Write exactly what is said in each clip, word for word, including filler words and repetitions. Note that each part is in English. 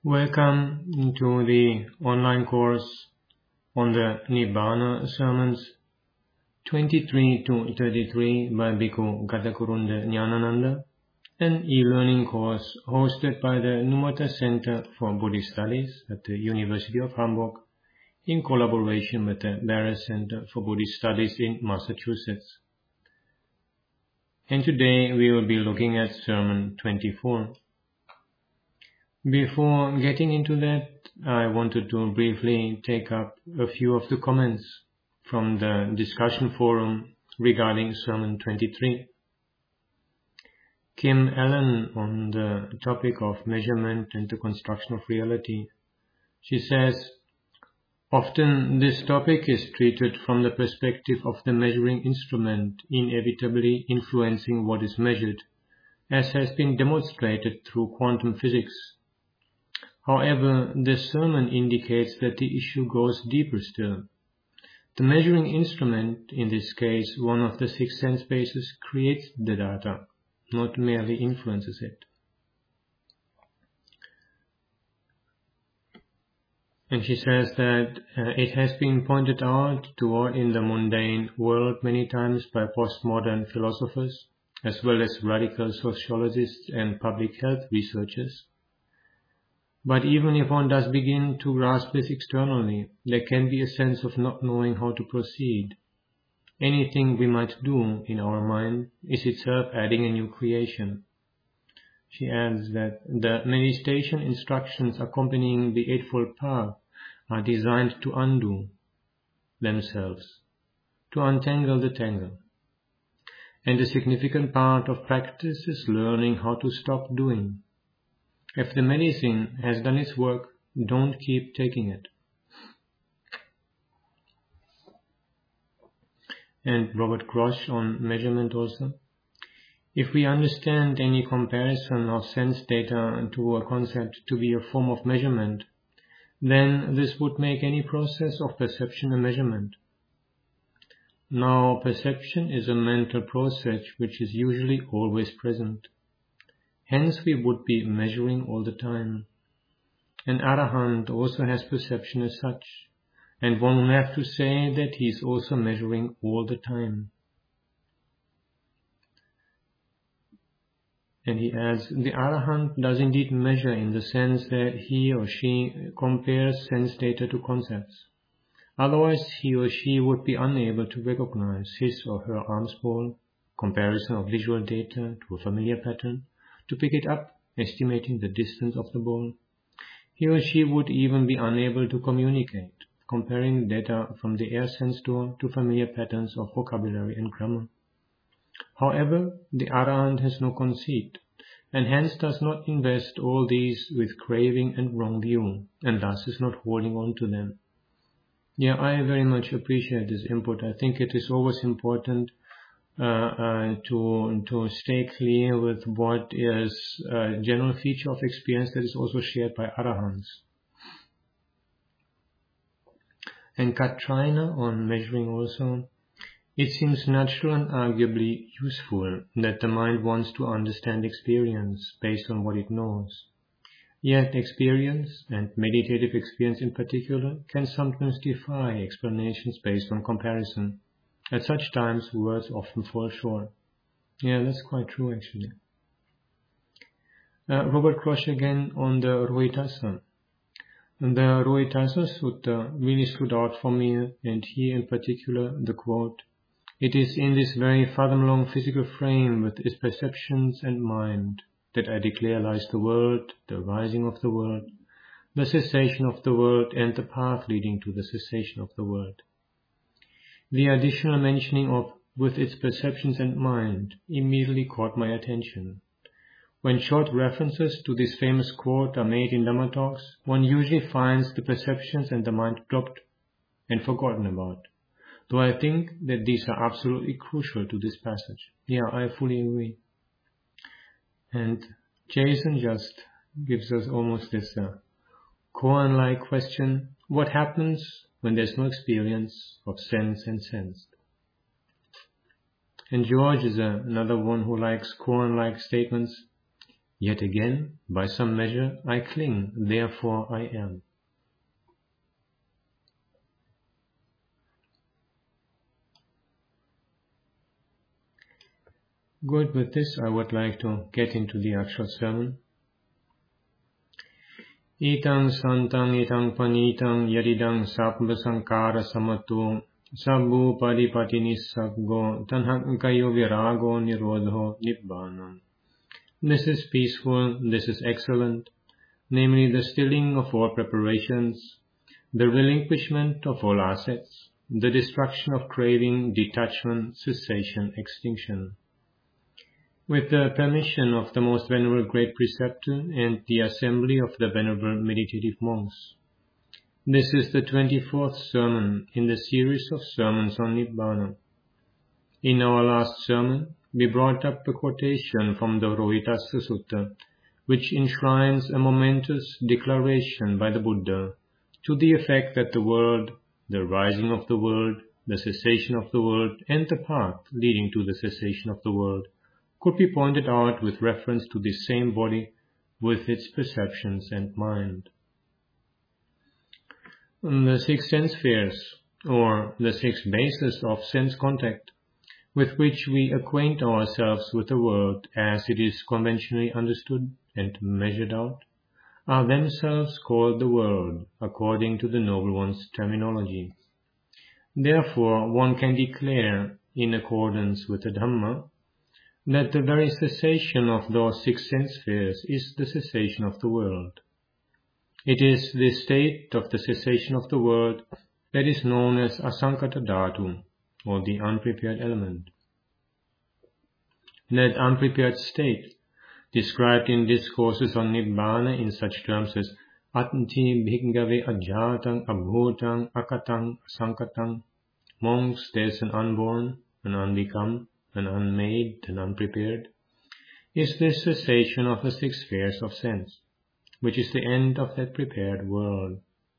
Welcome to the online course on the Nibbana Sermons twenty-three to thirty-three by Bhikkhu Gadakurunda Nyanananda, an e-learning course hosted by the Numata Center for Buddhist Studies at the University of Hamburg in collaboration with the Barrett Center for Buddhist Studies in Massachusetts. And today we will be looking at Sermon twenty-four. Before getting into that, I wanted to briefly take up a few of the comments from the discussion forum regarding Sermon twenty-three. Kim Allen on the topic of measurement and the construction of reality. She says, often this topic is treated from the perspective of the measuring instrument inevitably influencing what is measured, as has been demonstrated through quantum physics. However, the sermon indicates that the issue goes deeper still. The measuring instrument, in this case one of the six sense bases, creates the data, not merely influences it. And she says that uh, it has been pointed out to all in the mundane world many times by postmodern philosophers, as well as radical sociologists and public health researchers. But even if one does begin to grasp this externally, there can be a sense of not knowing how to proceed. Anything we might do in our mind is itself adding a new creation. She adds that the meditation instructions accompanying the Eightfold Path are designed to undo themselves, to untangle the tangle. And a significant part of practice is learning how to stop doing. If the medicine has done its work, don't keep taking it. And Robert Grosh on measurement also. If we understand any comparison of sense data to a concept to be a form of measurement, then this would make any process of perception a measurement. Now, perception is a mental process which is usually always present. Hence we would be measuring all the time. An Arahant also has perception as such, and one would have to say that he is also measuring all the time. And he adds, the Arahant does indeed measure in the sense that he or she compares sense data to concepts. Otherwise he or she would be unable to recognize his or her alms bowl, comparison of visual data to a familiar pattern, to pick it up, estimating the distance of the ball. He or she would even be unable to communicate, comparing data from the air sense door to familiar patterns of vocabulary and grammar. However, the Arahant has no conceit, and hence does not invest all these with craving and wrong view, and thus is not holding on to them. Yeah, I very much appreciate this input. I think it is always important Uh, uh, to to stay clear with what is a general feature of experience that is also shared by Arahants. And Katrina on measuring also, it seems natural and arguably useful that the mind wants to understand experience based on what it knows. Yet experience, and meditative experience in particular, can sometimes defy explanations based on comparison. At such times, words often fall short. Yeah, that's quite true, actually. Uh, Robert Grosh again on the Rohitassa. The Rohitassa Sutta really stood out for me, and here in particular, the quote, "It is in this very fathom-long physical frame with its perceptions and mind that I declare lies the world, the rising of the world, the cessation of the world, and the path leading to the cessation of the world." The additional mentioning of "with its perceptions and mind" immediately caught my attention. When short references to this famous quote are made in Dhamma talks, one usually finds the perceptions and the mind dropped and forgotten about, though I think that these are absolutely crucial to this passage. Yeah, I fully agree. And Jason just gives us almost this uh, koan-like question, what happens when there's no experience of sense and sensed? And George is a, another one who likes koan-like statements. Yet again, by some measure, I cling, therefore I am. Good, with this I would like to get into the actual sermon. Itang santang itang panitang yaridang sabba sankara samato sabbu padipati nissaggo tanhakayo virago nirodho nibbana. This is peaceful, this is excellent, namely the stilling of all preparations, the relinquishment of all assets, the destruction of craving, detachment, cessation, extinction. With the permission of the most venerable great preceptor and the assembly of the venerable meditative monks. This is the twenty-fourth sermon in the series of sermons on Nibbana. In our last sermon, we brought up a quotation from the Rohitassa Sutta, which enshrines a momentous declaration by the Buddha to the effect that the world, the rising of the world, the cessation of the world, and the path leading to the cessation of the world could be pointed out with reference to the same body with its perceptions and mind. The six sense spheres, or the six bases of sense contact, with which we acquaint ourselves with the world as it is conventionally understood and measured out, are themselves called the world, according to the Noble One's terminology. Therefore, one can declare, in accordance with the Dhamma, that the very cessation of those six sense spheres is the cessation of the world. It is the state of the cessation of the world that is known as asankata dhatu, or the unprepared element. That unprepared state, described in discourses on Nibbana in such terms as Atthi bhikkhave ajatang abhutang akatang asankatang, monks, there's an unborn, an unbecome, an unmade, and unprepared, is this cessation of the six spheres of sense, which is the end of that prepared world.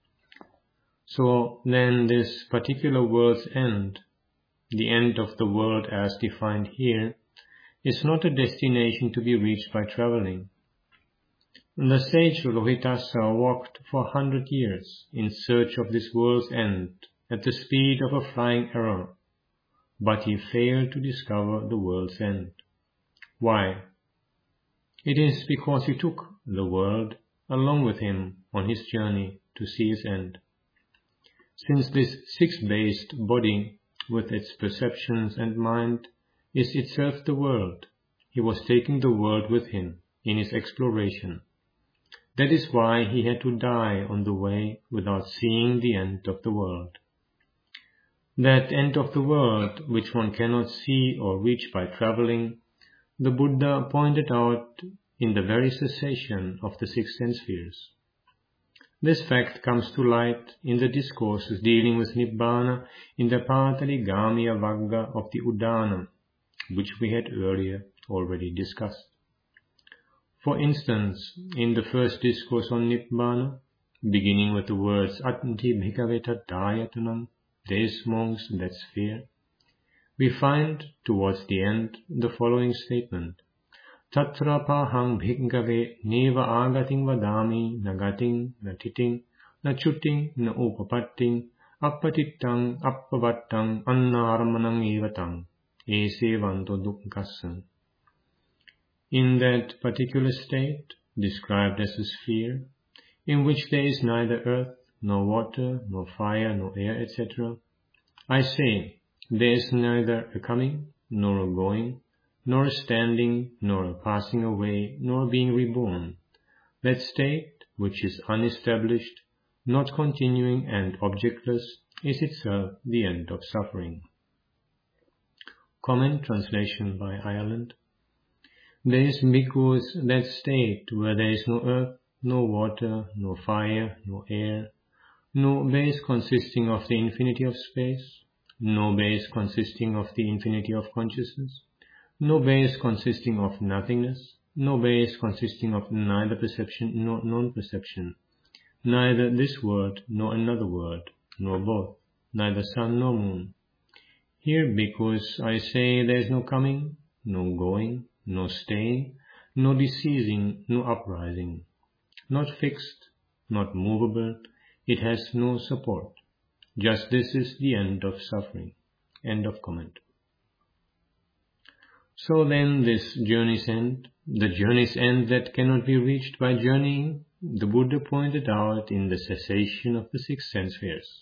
So then this particular world's end, the end of the world as defined here, is not a destination to be reached by traveling. The sage Rohitassa walked for a hundred years in search of this world's end at the speed of a flying arrow, but he failed to discover the world's end. Why? It is because he took the world along with him on his journey to see his end. Since this six-based body, with its perceptions and mind, is itself the world, he was taking the world with him in his exploration. That is why he had to die on the way without seeing the end of the world. That end of the world, which one cannot see or reach by traveling, the Buddha pointed out in the very cessation of the six sense spheres. This fact comes to light in the discourses dealing with Nibbana in the Pātali Gāmiya Vagga of the Udana, which we had earlier already discussed. For instance, in the first discourse on Nibbana, beginning with the words Atthi bhikkhave tatthayatanam, these monks, that sphere, we find towards the end the following statement: Tatra pahang bhikkhave neva agating vadami nagating natiting nachuting na upapatting appatittang appavattang annaramanang evatang esevanto dukkhassam. In that particular state, described as a sphere, in which there is neither earth, nor water, nor fire, nor air, et cetera, I say, there is neither a coming, nor a going, nor a standing, nor a passing away, nor being reborn. That state, which is unestablished, not continuing and objectless, is itself the end of suffering. Comment translation by Ireland. There is because that state where there is no earth, no water, no fire, no air, no base consisting of the infinity of space, no base consisting of the infinity of consciousness, no base consisting of nothingness, no base consisting of neither perception nor non-perception, neither this world nor another world, nor both, neither sun nor moon. Here because I say there is no coming, no going, no staying, no deceasing, no uprising. Not fixed, not movable, it has no support. Just this is the end of suffering. End of comment. So then this journey's end, the journey's end that cannot be reached by journeying, the Buddha pointed out in the cessation of the six sense spheres.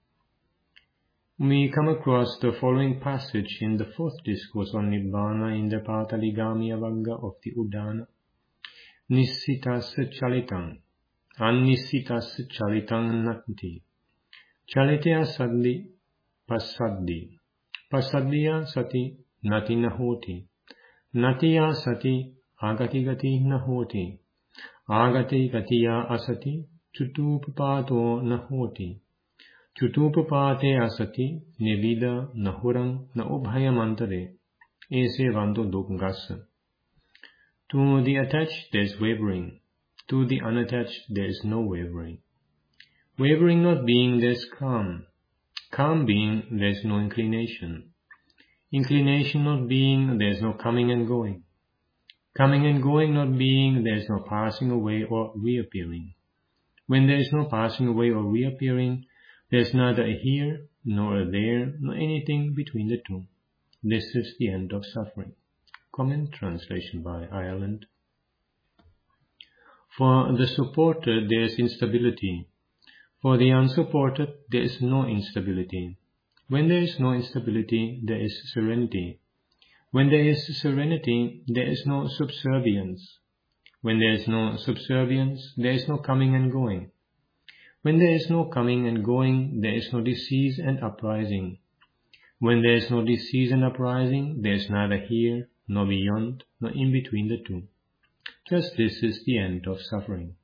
We come across the following passage in the fourth discourse on Nibbana in the Pataligamiya Vagga of the Udana. Nissitasya chalitang, annissitasya chalitang nati, chalitya saddi pasaddi, pasaddiya sati nati nahoti, natiya sati agati gati nahoti, agati gatiya asati chutupapato nahoti, chutupapate asati nivida nahurang na ubhayamantare, ese vando dukgasa. To the attached there is wavering, to the unattached there is no wavering. Wavering not being, there is calm. Calm being, there is no inclination. Inclination not being, there is no coming and going. Coming and going not being, there is no passing away or reappearing. When there is no passing away or reappearing, there is neither a here, nor a there, nor anything between the two. This is the end of suffering. Comment translation by Ireland. For the supported there is instability. For the unsupported there is no instability. When there is no instability, there is serenity. When there is serenity, there is no subservience. When there is no subservience, there is no coming and going. When there is no coming and going, there is no decease and uprising. When there is no decease and uprising, there is neither here, nor beyond, nor in between the two. Just this is the end of suffering.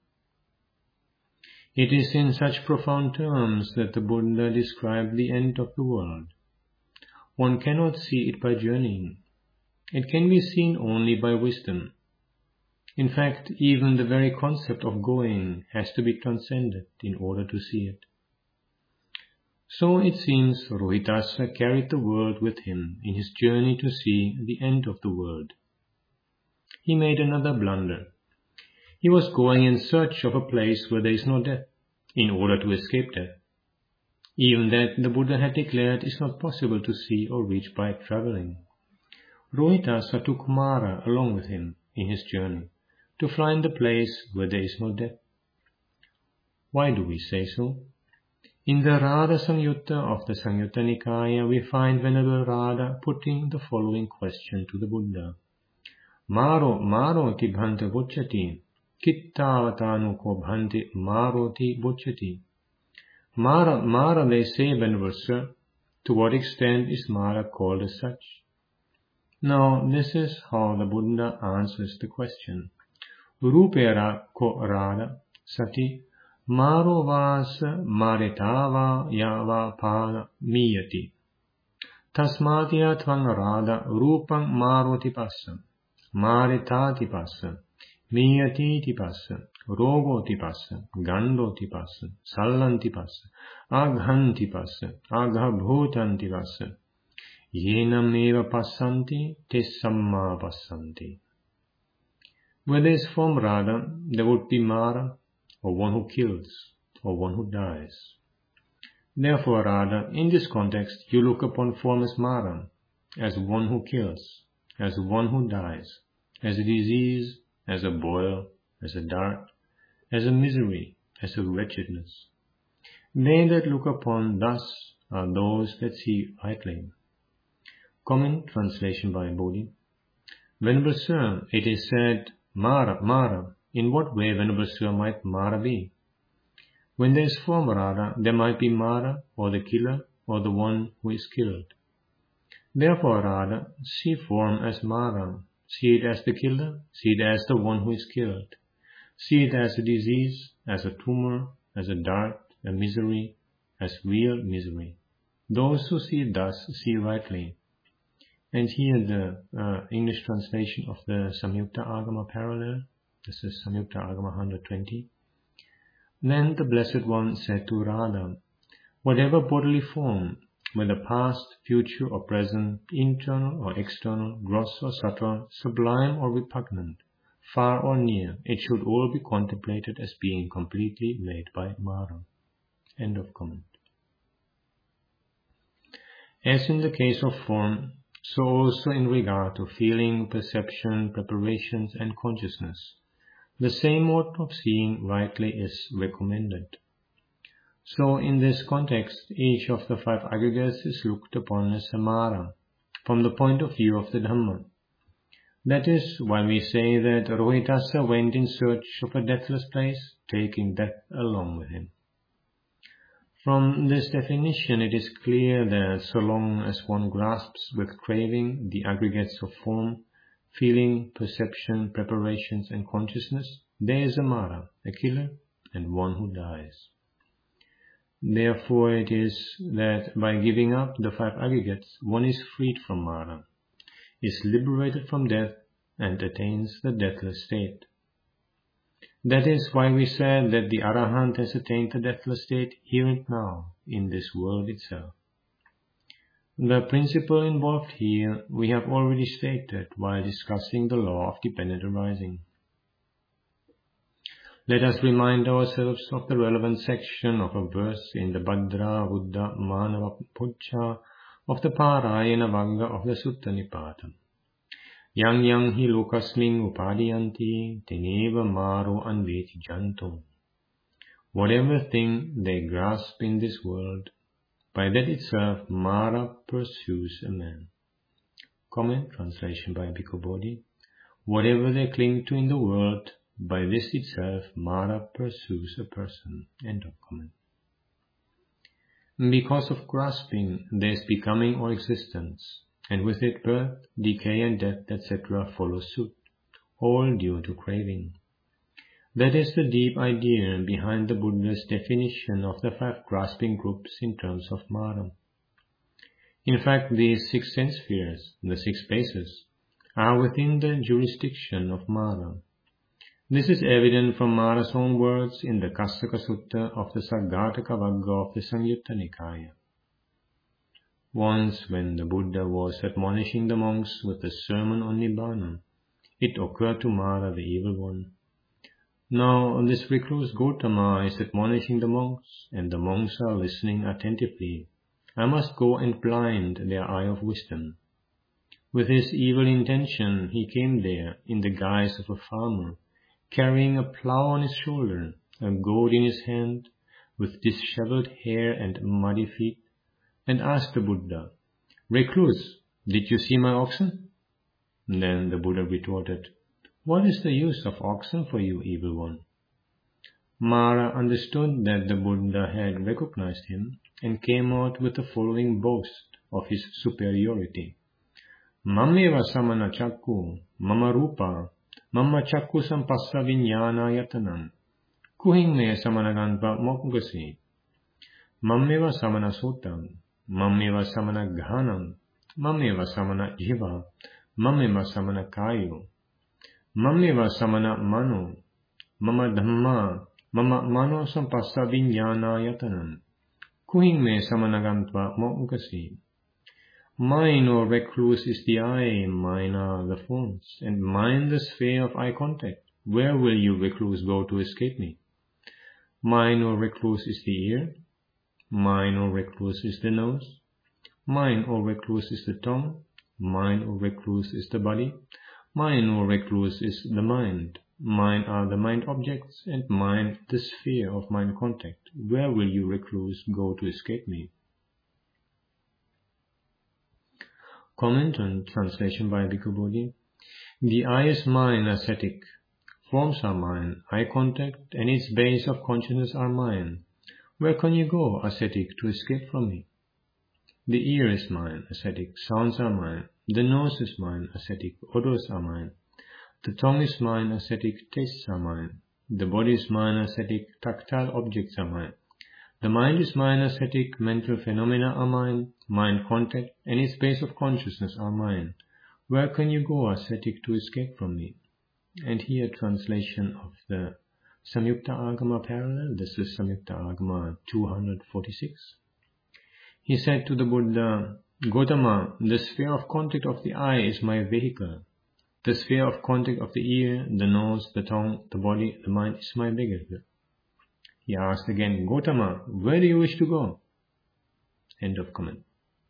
It is in such profound terms that the Buddha described the end of the world. One cannot see it by journeying. It can be seen only by wisdom. In fact, even the very concept of going has to be transcended in order to see it. So it seems Rohitasa carried the world with him in his journey to see the end of the world. He made another blunder. He was going in search of a place where there is no death, in order to escape death. Even that the Buddha had declared is not possible to see or reach by traveling. Rohitasa took Mara along with him in his journey, to find the place where there is no death. Why do we say so? In the Radha Samyutta of the Samyutta Nikaya, we find Venerable Radha putting the following question to the Buddha. Maro, maro ti bhanta bucchati, kittavatanu ko bhanti maro ti bucchati. Mara, Mara, they say, Venerable Sir, to what extent is Mara called as such? Now, this is how the Buddha answers the question. Rupera ko Radha sati maro vasa maritava yava pada miyati. Tasmatya tvang Radha rupang maroti passa, maritati passa, miyati ti passa, rogo ti passa, gando ti passa, sallanti passa, aghanti passa, aghabhutanti passa. Yenam eva passanti, te samma passanti. Where there is form Radha, there would be Mara, or one who kills, or one who dies. Therefore, Radha, in this context, you look upon form as Mara, as one who kills, as one who dies, as a disease, as a boil, as a dart, as a misery, as a wretchedness. They that look upon thus are those that see rightly. Comment translation by Bodhi. Venerable Sir, it is said, Mara, Mara. In what way, Venerable Sir, might Mara be? When there is form Radha, there might be Mara, or the killer, or the one who is killed. Therefore, Radha, see form as Mara. See it as the killer, see it as the one who is killed. See it as a disease, as a tumor, as a dart, a misery, as real misery. Those who see it thus see rightly. And here the uh, English translation of the Samyutta Agama parallel. This is Samyutta Agama one hundred twenty. Then the Blessed One said to Radha, whatever bodily form, whether past, future or present, internal or external, gross or subtle, sublime or repugnant, far or near, it should all be contemplated as being completely made by Mara. End of comment. As in the case of form, so also in regard to feeling, perception, preparations, and consciousness, the same mode of seeing rightly is recommended. So in this context, each of the five aggregates is looked upon as a Mara, from the point of view of the Dhamma. That is why we say that Rohitassa went in search of a deathless place, taking death along with him. From this definition, it is clear that so long as one grasps with craving the aggregates of form, feeling, perception, preparations, and consciousness, there is a Mara, a killer, and one who dies. Therefore it is that by giving up the five aggregates, one is freed from Mara, is liberated from death, and attains the deathless state. That is why we said that the Arahant has attained the deathless state here and now, in this world itself. The principle involved here we have already stated while discussing the law of dependent arising. Let us remind ourselves of the relevant section of a verse in the Bhadra Buddha Manava Pucca of the Parayana Vagga of the Sutta Nipata. Yang yang hi lokasmin upadiyanti teneva maro anveti jantum. Whatever thing they grasp in this world, by that itself Mara pursues a man. Comment, translation by Bhikkhu Bodhi. Whatever they cling to in the world, by this itself Mara pursues a person. End of comment. Because of grasping, there is becoming or existence, and with it birth, decay and death, et cetera follow suit, all due to craving. That is the deep idea behind the Buddha's definition of the five grasping groups in terms of Mara. In fact, these six sense spheres, the six bases, are within the jurisdiction of Mara. This is evident from Mara's own words in the Kassaka Sutta of the Saggataka Vagga of the Samyutta Nikaya. Once, when the Buddha was admonishing the monks with the sermon on Nibbana, it occurred to Mara, the evil one. Now this recluse Gotama is admonishing the monks, and the monks are listening attentively. I must go and blind their eye of wisdom. With his evil intention, he came there in the guise of a farmer, carrying a plough on his shoulder, a goad in his hand, with disheveled hair and muddy feet, and asked the Buddha, "Recluse, did you see my oxen?" Then the Buddha retorted, "What is the use of oxen for you, evil one?" Mara understood that the Buddha had recognized him, and came out with the following boast of his superiority. "Mameva samana chakku, mama rupa, mama chakku sampassa viññāna yatanam, kuhin me samanagantva mokgasi, mameva samana sotam, mameva samana ghanam, mameva samana jiva, mameva samana kayo, mameva samana mano, mama dhamma, mama mano sampassa viññāna yatanam, kuhin me samanagantva mokgasi." Mine, O recluse, is the eye, mine are the forms, and mine the sphere of eye contact. Where will you, recluse, go to escape me? Mine, O recluse, is the ear. Mine, O recluse, is the nose. Mine, O recluse, is the tongue. Mine, O recluse, is the body. Mine, O recluse, is the mind. Mine are the mind objects, and mine the sphere of mind contact. Where will you, recluse, go to escape me? Comment and translation by Bhikkhu Bodhi. The eye is mine, ascetic. Forms are mine, eye contact and its base of consciousness are mine. Where can you go, ascetic, to escape from me? The ear is mine, ascetic. Sounds are mine. The nose is mine, ascetic. Odors are mine. The tongue is mine, ascetic. Tastes are mine. The body is mine, ascetic. Tactile objects are mine. The mind is mine, ascetic. Mental phenomena are mine. Mind contact and its base of consciousness are mine. Where can you go, ascetic, to escape from me? And here translation of the Samyukta Agama parallel. This is Samyukta Agama two hundred forty-six. He said to the Buddha, "Gotama, the sphere of contact of the eye is my vehicle. The sphere of contact of the ear, the nose, the tongue, the body, the mind is my behavior. He asked again, Gautama, where do you wish to go? End of comment.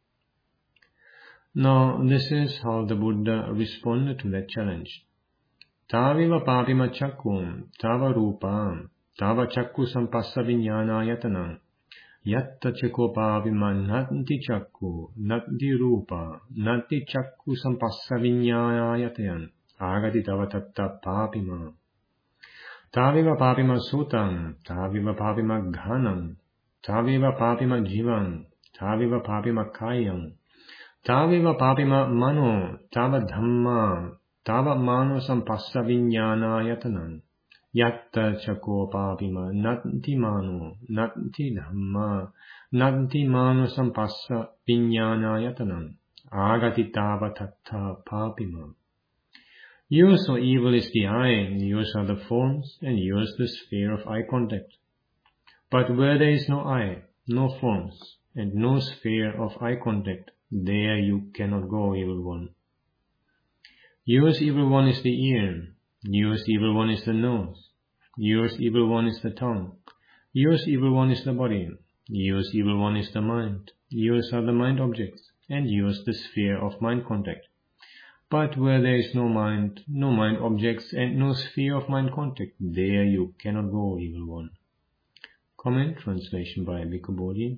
Now, this is how the Buddha responded to that challenge. Taviva papima chakkum, tava rupam, tava chakku sampassa viññāna yatanam, yatta chako papima natti chakku, natti rupa, natti chakku sampassa viññāna yatayan, agati tava tatta papima. Taviva papima sutam, taviva papima ghanam, taviva papima jivam, taviva papima kayam, taviva papima mano, tava dhamma, tava mano sampassa viññāna yatanam, yatta chako papima natti mano, natti dhamma, natti mano sampassa viññāna yatanam, agati tava tatta papima. Yours, O evil, is the eye, yours are the forms, and yours the sphere of eye contact. But where there is no eye, no forms, and no sphere of eye contact, there you cannot go, evil one. Yours, evil one, is the ear, yours, evil one, is the nose, yours, evil one, is the tongue, yours, evil one, is the body, yours, evil one, is the mind, yours are the mind objects, and yours the sphere of mind contact. But where there is no mind, no mind objects, and no sphere of mind contact, there you cannot go, evil one. Comment, translation by Bhikkhu Bodhi.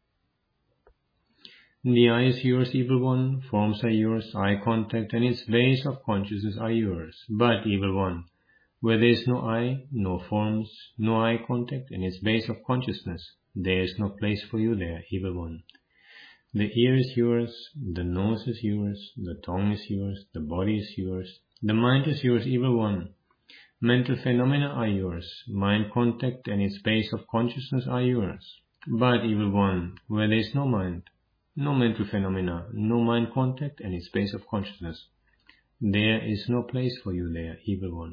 The eye is yours, evil one, forms are yours, eye contact and its base of consciousness are yours. But, evil one, where there is no eye, no forms, no eye contact and its base of consciousness, there is no place for you there, evil one. The ear is yours, the nose is yours, the tongue is yours, the body is yours, the mind is yours, evil one. Mental phenomena are yours, mind contact and its base of consciousness are yours. But, evil one, where there is no mind, no mental phenomena, no mind contact and its base of consciousness, there is no place for you there, evil one.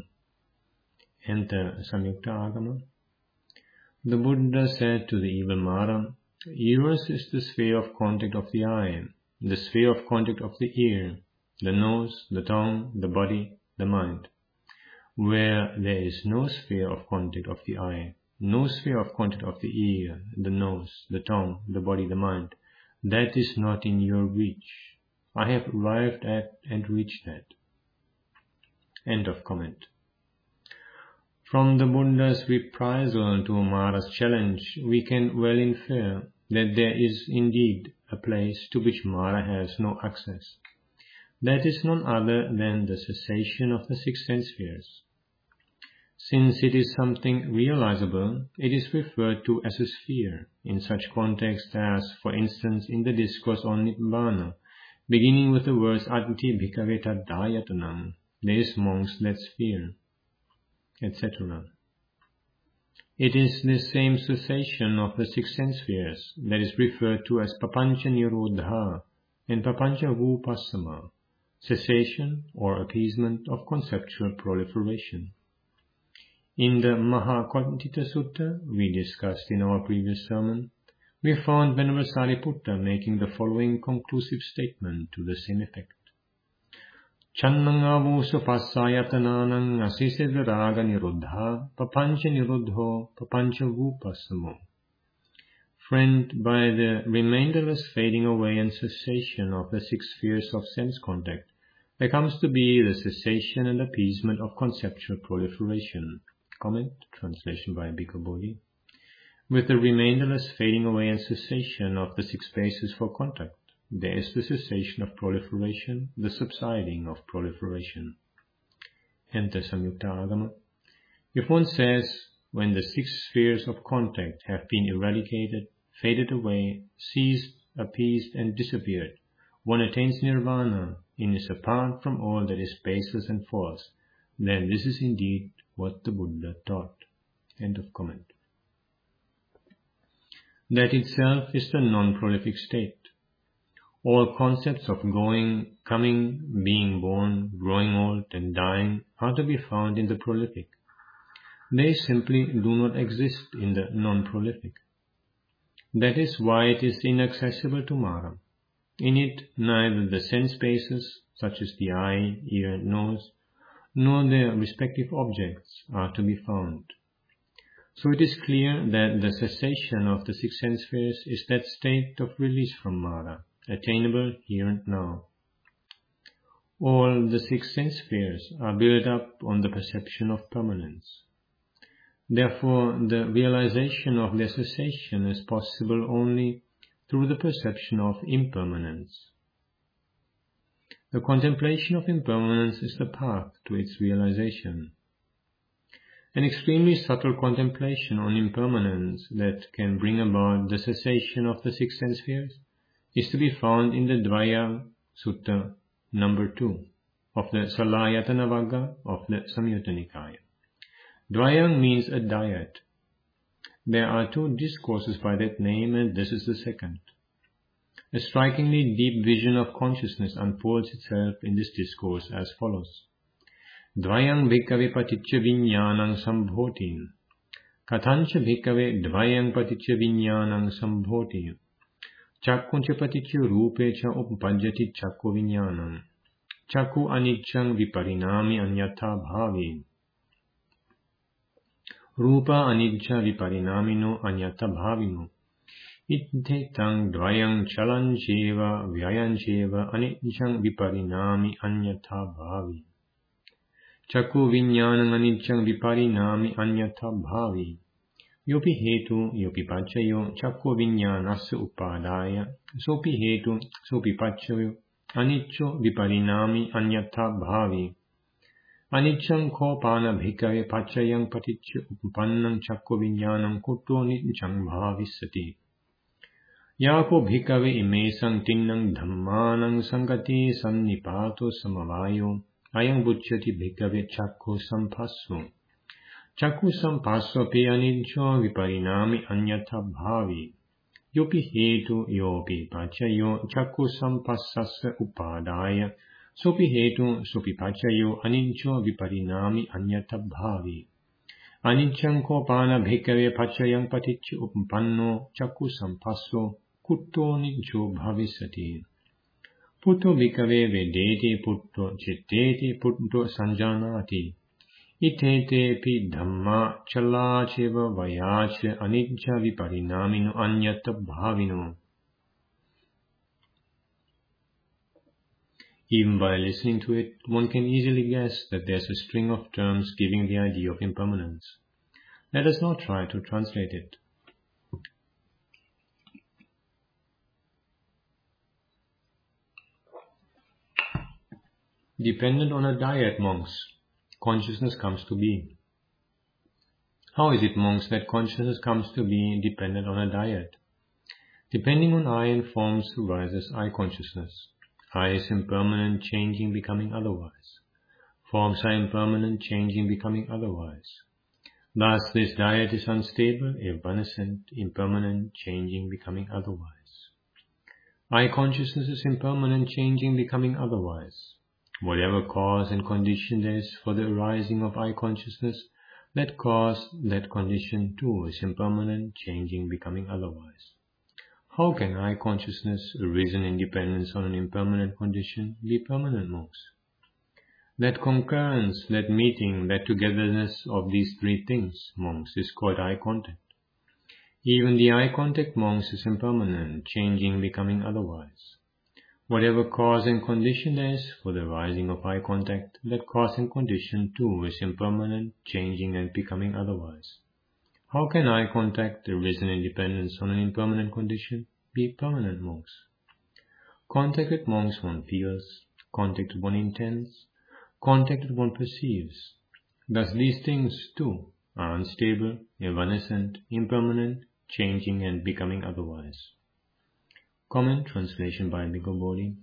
Enter Samyukta Agama. The Buddha said to the evil Mara, yours is the sphere of contact of the eye, the sphere of contact of the ear, the nose, the tongue, the body, the mind. Where there is no sphere of contact of the eye, no sphere of contact of the ear, the nose, the tongue, the body, the mind, that is not in your reach. I have arrived at and reached that. End of comment. From the Buddha's reprisal to Mara's challenge, we can well infer that there is indeed a place to which Mara has no access. That is none other than the cessation of the six sense spheres. Since it is something realizable, it is referred to as a sphere, in such context as, for instance, in the discourse on Nibbana, beginning with the words Aditi Bhikkhave Taddayatanam, there is amongst that sphere, et cetera. It is this same cessation of the six sense spheres that is referred to as Papancha Nirodha and Papancha Vupassama, cessation or appeasement of conceptual proliferation. In the Mahakontita Sutta, we discussed in our previous sermon, we found Venerable Sariputta making the following conclusive statement to the same effect. Channang avusu passayatananang asiseda raga niruddha papancha niruddho papancha vupassamo. Friend, by the remainderless fading away and cessation of the six spheres of sense contact, there comes to be the cessation and appeasement of conceptual proliferation. Comment, translation by Bhikkhu Bodhi. With the remainderless fading away and cessation of the six bases for contact, there is the cessation of proliferation, the subsiding of proliferation. Enter Samyukta Agama. If one says, when the six spheres of contact have been eradicated, faded away, ceased, appeased, and disappeared, one attains nirvana and is apart from all that is baseless and false, then this is indeed what the Buddha taught. End of comment. That itself is the non-prolific state. All concepts of going, coming, being born, growing old, and dying are to be found in the prolific. They simply do not exist in the non-prolific. That is why it is inaccessible to Mara. In it, neither the sense bases such as the eye, ear, nose, nor their respective objects are to be found. So it is clear that the cessation of the six sense spheres is that state of release from Mara, attainable here and now. All the six sense spheres are built up on the perception of permanence. Therefore, the realization of their cessation is possible only through the perception of impermanence. The contemplation of impermanence is the path to its realization. An extremely subtle contemplation on impermanence that can bring about the cessation of the six sense spheres is to be found in the Dvaya Sutta number two of the Salayatana Vagga of the Samyutta Nikaya. Dvayang means a diet. There are two discourses by that name, and this is the second. A strikingly deep vision of consciousness unfolds itself in this discourse as follows. Dvayang bhikkhave paticca viññānaṃ sambhoti. Katancha bhikkhave dvayang paticca viññānaṃ sambhoti. Chakkuncha paticca rūpecha upajjati chakku viññānaṃ. Chakku aniccaṃ viparinami anyatha bhavi. Rupa anicca viparinamino anyatha bhavino. Itte tang dvayang chalancheva vyayancheva aniccaṃ viparinami anyatha bhavi. Chakku viññānaṃ aniccaṃ viparinami anyatha bhavi. Yopi hetu yopi paccaya chakku viññānasya upadaya sopi hetu sopi paccaya anicco viparinami anyatha bhavi. Aniccaṃ kōpāna bhikkhave paccayaṃ paticca upannam chakku viññānaṃ kutto niccaṃ bhavisati. Yāko bhikkhave imesaṃ tinnaṃ dhammānaṃ saṅgati sannipāto samavayo ayaṃ bucchati bhikkhave chakku sampasso. Chakku sampasso pi anicco viparinami anyatha bhavi. Yopi hetu yopi paccayo chakku sampassassa upadaya sopi hetu sopi paccayo anicco viparinami anyatha bhavi. Aniccaṃ kōpāna bhikkhave paccayaṃ paticca uppanno chakku sampasso kutto nicco bhavisati. Putto bhikkhave vedeti putto citteti putto sanjanati. Itete pi dhamma chalāceva vayāca anicca viparinamino anyatha bhavino. Even by listening to it, one can easily guess that there's a string of terms giving the idea of impermanence. Let us now try to translate it. Dependent on a diet, monks, consciousness comes to be. How is it, monks, that consciousness comes to be dependent on a diet? Depending on I and forms arises I consciousness. I is impermanent, changing, becoming otherwise. Forms are impermanent, changing, becoming otherwise. Thus, this diet is unstable, evanescent, impermanent, changing, becoming otherwise. I consciousness is impermanent, changing, becoming otherwise. Whatever cause and condition there is for the arising of I consciousness, that cause, that condition too is impermanent, changing, becoming otherwise. How can I consciousness, arisen in dependence on an impermanent condition, be permanent, monks? That concurrence, that meeting, that togetherness of these three things, monks, is called eye contact. Even the eye contact, monks, is impermanent, changing, becoming otherwise. Whatever cause and condition there is for the rising of eye contact, that cause and condition too is impermanent, changing, and becoming otherwise. How can eye contact, arisen in dependence on an impermanent condition, be permanent, monks? Contact with monks one feels, contact with one intends, contact with one perceives. Thus these things too are unstable, evanescent, impermanent, changing, and becoming otherwise. Comment, translation by Bhikkhu Bodhi.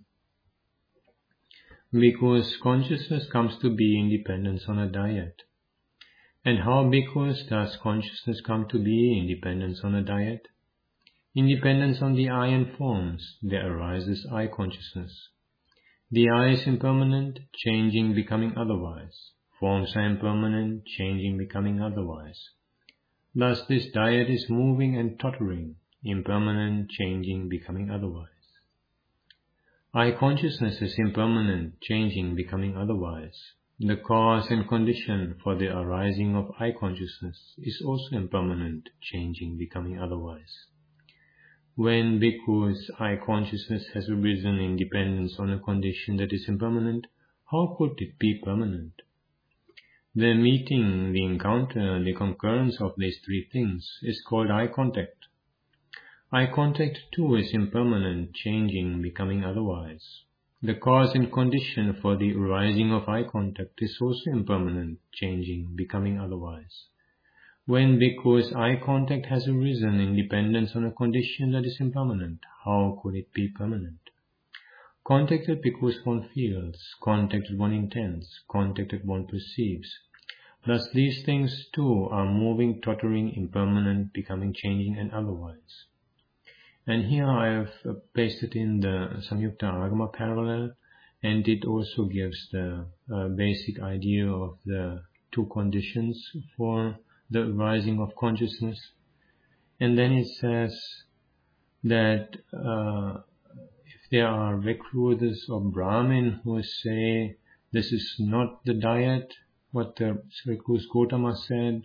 Because consciousness comes to be in dependence on a diet. And how, bhikkhus, does consciousness come to be in dependence on a diet? In dependence on the I and forms, there arises I consciousness. The I is impermanent, changing, becoming otherwise. Forms are impermanent, changing, becoming otherwise. Thus this diet is moving and tottering, impermanent, changing, becoming otherwise. I consciousness is impermanent, changing, becoming otherwise. The cause and condition for the arising of I consciousness is also impermanent, changing, becoming otherwise. When bhikkhus I consciousness has arisen in dependence on a condition that is impermanent, how could it be permanent? The meeting, the encounter, the concurrence of these three things is called eye contact. Eye contact too is impermanent, changing, becoming otherwise. The cause and condition for the arising of eye contact is also impermanent, changing, becoming otherwise. When bhikkhus eye contact has arisen in dependence on a condition that is impermanent, how could it be permanent? Contacted bhikkhus one feels, contacted one intends, contacted one perceives. Thus these things too are moving, tottering, impermanent, becoming, changing, and otherwise. And here I have pasted in the Samyukta Agama parallel, and it also gives the uh, basic idea of the two conditions for the arising of consciousness. And then it says that uh, if there are recruiters or Brahmin who say this is not the diet, what the Recluse Gautama said,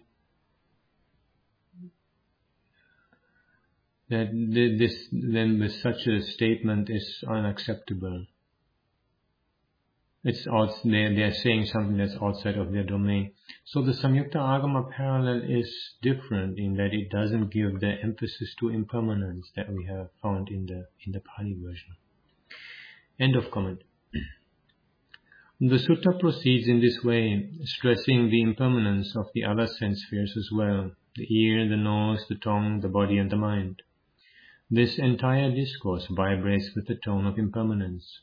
that this then with such a statement is unacceptable. It's out, they they are saying something that's outside of their domain. So the Samyukta Agama parallel is different in that it doesn't give the emphasis to impermanence that we have found in the in the Pali version. End of comment. The sutta proceeds in this way, stressing the impermanence of the other sense spheres as well, the ear, the nose, the tongue, the body, and the mind. This entire discourse vibrates with the tone of impermanence.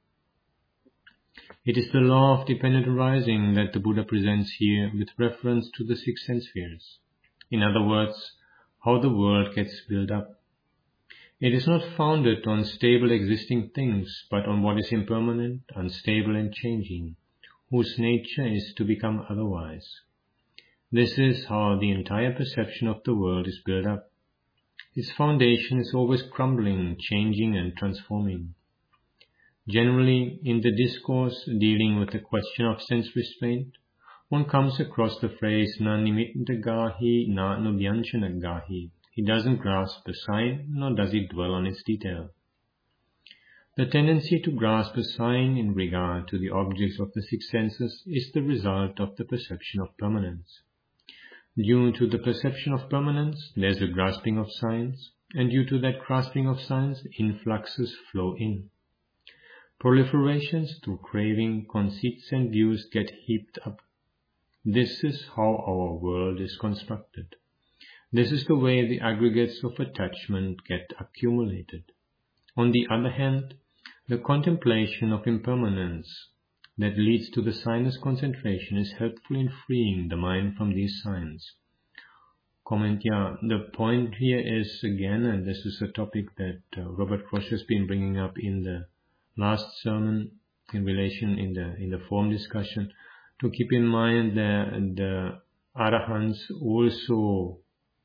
It is the law of dependent arising that the Buddha presents here with reference to the six sense spheres. In other words, how the world gets built up. It is not founded on stable existing things, but on what is impermanent, unstable and changing, whose nature is to become otherwise. This is how the entire perception of the world is built up. Its foundation is always crumbling, changing and transforming. Generally, in the discourse dealing with the question of sense restraint, one comes across the phrase na nimitta gahi, na nubhyanchana gahi. He doesn't grasp the sign, nor does he dwell on its detail. The tendency to grasp a sign in regard to the objects of the six senses is the result of the perception of permanence. Due to the perception of permanence, there is a grasping of signs, and due to that grasping of signs, influxes flow in. Proliferations through craving, conceits and views get heaped up. This is how our world is constructed. This is the way the aggregates of attachment get accumulated. On the other hand, the contemplation of impermanence that leads to the signless concentration is helpful in freeing the mind from these signs. Comment, yeah, the point here is again, and this is a topic that uh, Robert Roche has been bringing up in the last sermon in relation in the in the form discussion, to keep in mind that the Arahants also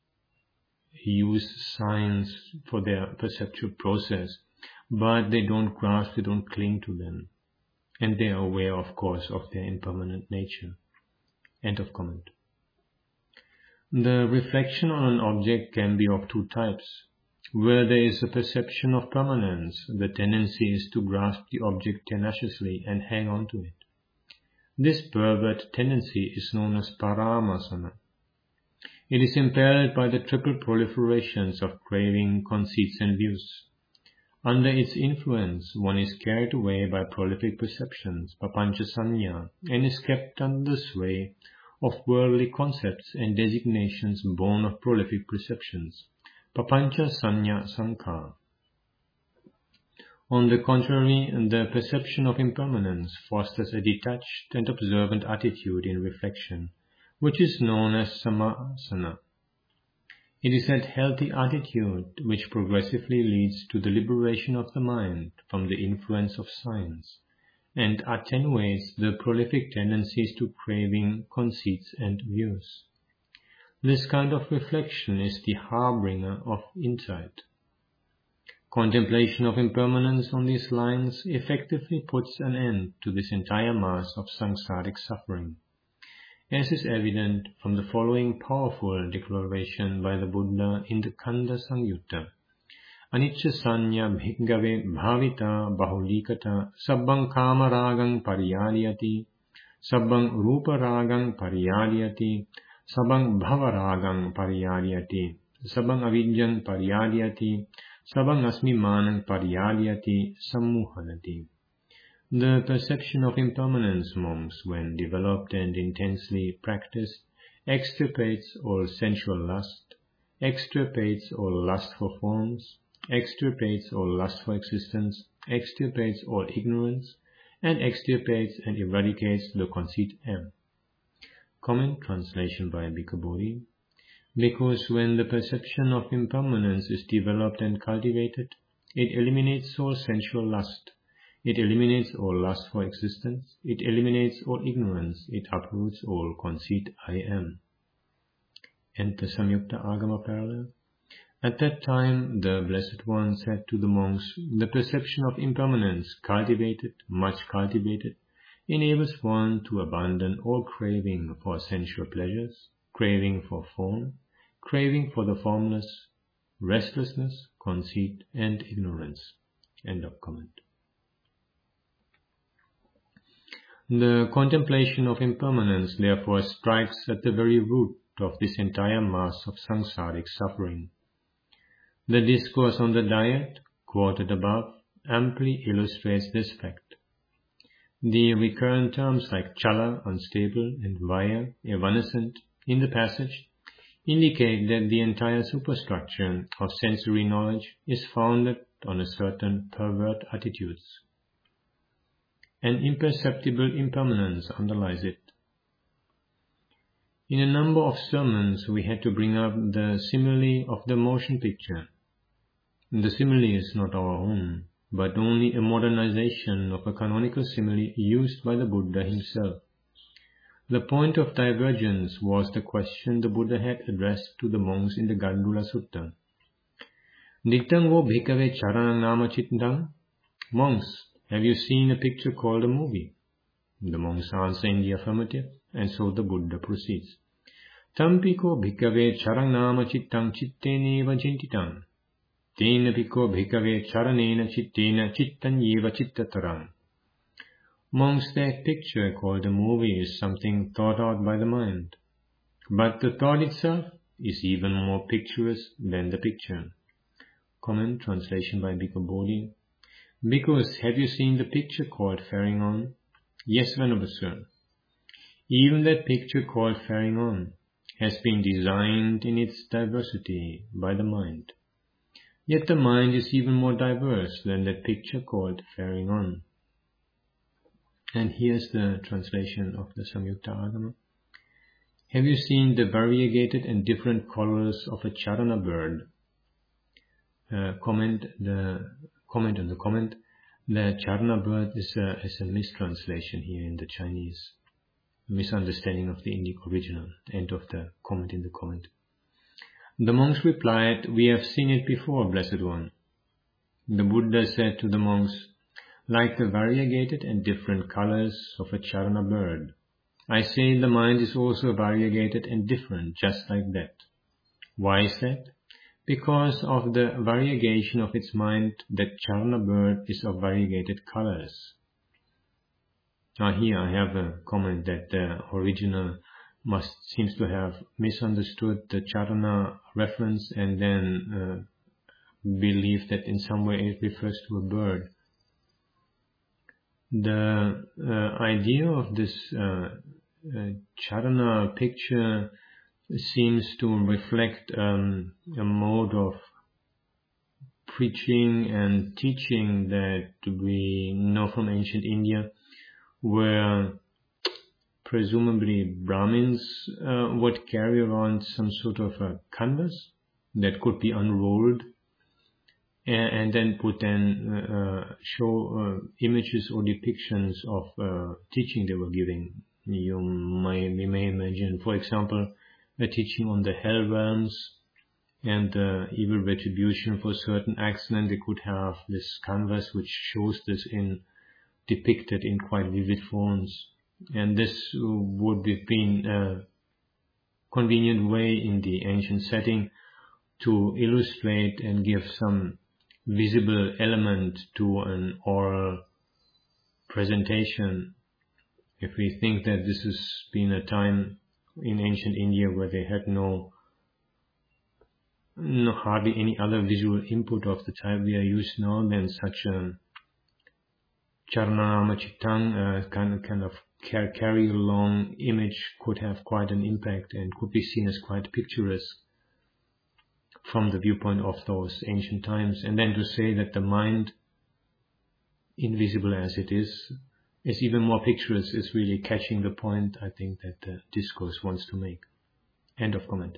use signs for their perceptual process, but they don't grasp, they don't cling to them. And they are aware, of course, of their impermanent nature. End of comment. The reflection on an object can be of two types. Where there is a perception of permanence, the tendency is to grasp the object tenaciously and hang on to it. This pervert tendency is known as paramasana. It is impelled by the triple proliferations of craving, conceits and views. Under its influence, one is carried away by prolific perceptions, papancha sanya, and is kept under the sway of worldly concepts and designations born of prolific perceptions, papancha sanya sankha. On the contrary, the perception of impermanence fosters a detached and observant attitude in reflection, which is known as samasana. It is that healthy attitude which progressively leads to the liberation of the mind from the influence of signs, and attenuates the prolific tendencies to craving, conceits, and views. This kind of reflection is the harbinger of insight. Contemplation of impermanence on these lines effectively puts an end to this entire mass of samsaric suffering, as is evident from the following powerful declaration by the Buddha in the Khanda Samyutta. Anicca sanya bhikkhave bhavita bahulikata sabbang kama ragam pariyaliyati sabbang rupa ragam pariyaliyati sabbang bhava ragam pariyaliyati sabbang avidyan pariyaliyati sabbang asmi manang pariyaliyati sammuhanati. The perception of impermanence, monks, when developed and intensely practiced, extirpates all sensual lust, extirpates all lust for forms, extirpates all lust for existence, extirpates all ignorance, and extirpates and eradicates the conceit M. Comment translation by Bhikkhu Bodhi. Because when the perception of impermanence is developed and cultivated, it eliminates all sensual lust, it eliminates all lust for existence, it eliminates all ignorance, it uproots all conceit I am. And the Samyutta Agama parallel. At that time, the Blessed One said to the monks, the perception of impermanence, cultivated, much cultivated, enables one to abandon all craving for sensual pleasures, craving for form, craving for the formless, restlessness, conceit, and ignorance. End of comment. The contemplation of impermanence therefore strikes at the very root of this entire mass of samsaric suffering. The discourse on the diet, quoted above, amply illustrates this fact. The recurrent terms like chala, unstable, and vaya, evanescent, in the passage indicate that the entire superstructure of sensory knowledge is founded on a certain pervert attitudes. An imperceptible impermanence underlies it. In a number of sermons, we had to bring up the simile of the motion picture. The simile is not our own, but only a modernization of a canonical simile used by the Buddha himself. The point of divergence was the question the Buddha had addressed to the monks in the Gandula Sutta. Diktang vo bhikkhave charanang nama chittang? Monks, have you seen a picture called a movie? The monks answer in the affirmative, and so the Buddha proceeds. Tampiko bhikkhave charang nama chittang chitteneva chintitang. Tena piko bhikkhave charanena chittena chittanyeva chittatarang. Monks, that picture called a movie is something thought out by the mind. But the thought itself is even more picturesque than the picture. Comment translation by Bhikkhu Bodhi. Because have you seen the picture called faring on? Yes, Venerable Sir. Even that picture called faring on has been designed in its diversity by the mind. Yet the mind is even more diverse than that picture called faring on. And here's the translation of the Samyutta Agama. Have you seen the variegated and different colors of a charana bird? Uh, comment the comment on the comment. The charana bird is a, is a mistranslation here in the Chinese. Misunderstanding of the Indic original. End of the comment in the comment. The monks replied, we have seen it before, Blessed One. The Buddha said to the monks, like the variegated and different colors of a charana bird, I say the mind is also variegated and different, just like that. Why is that? Because of the variegation of its mind, that charana bird is of variegated colors. Now here I have a comment that the original must seems to have misunderstood the charana reference and then uh, believed that in some way it refers to a bird. The uh, idea of this uh, uh, charana picture seems to reflect um, a mode of preaching and teaching that we know from ancient India, where presumably Brahmins uh, would carry around some sort of a canvas that could be unrolled and, and then put then uh, show uh, images or depictions of uh, teaching they were giving. You may, you may imagine, for example, a teaching on the hell realms and the evil retribution for certain acts, and they could have this canvas which shows this in depicted in quite vivid forms. And this would have been a convenient way in the ancient setting to illustrate and give some visible element to an oral presentation. If we think that this has been a time in ancient India where they had no, no hardly any other visual input of the type we are used now, then such a Charanama Chittang, uh, kind of kind of car- carry along image could have quite an impact and could be seen as quite picturesque from the viewpoint of those ancient times. And then to say that the mind, invisible as it is, is even more picturesque is really catching the point, I think, that the discourse wants to make. End of comment.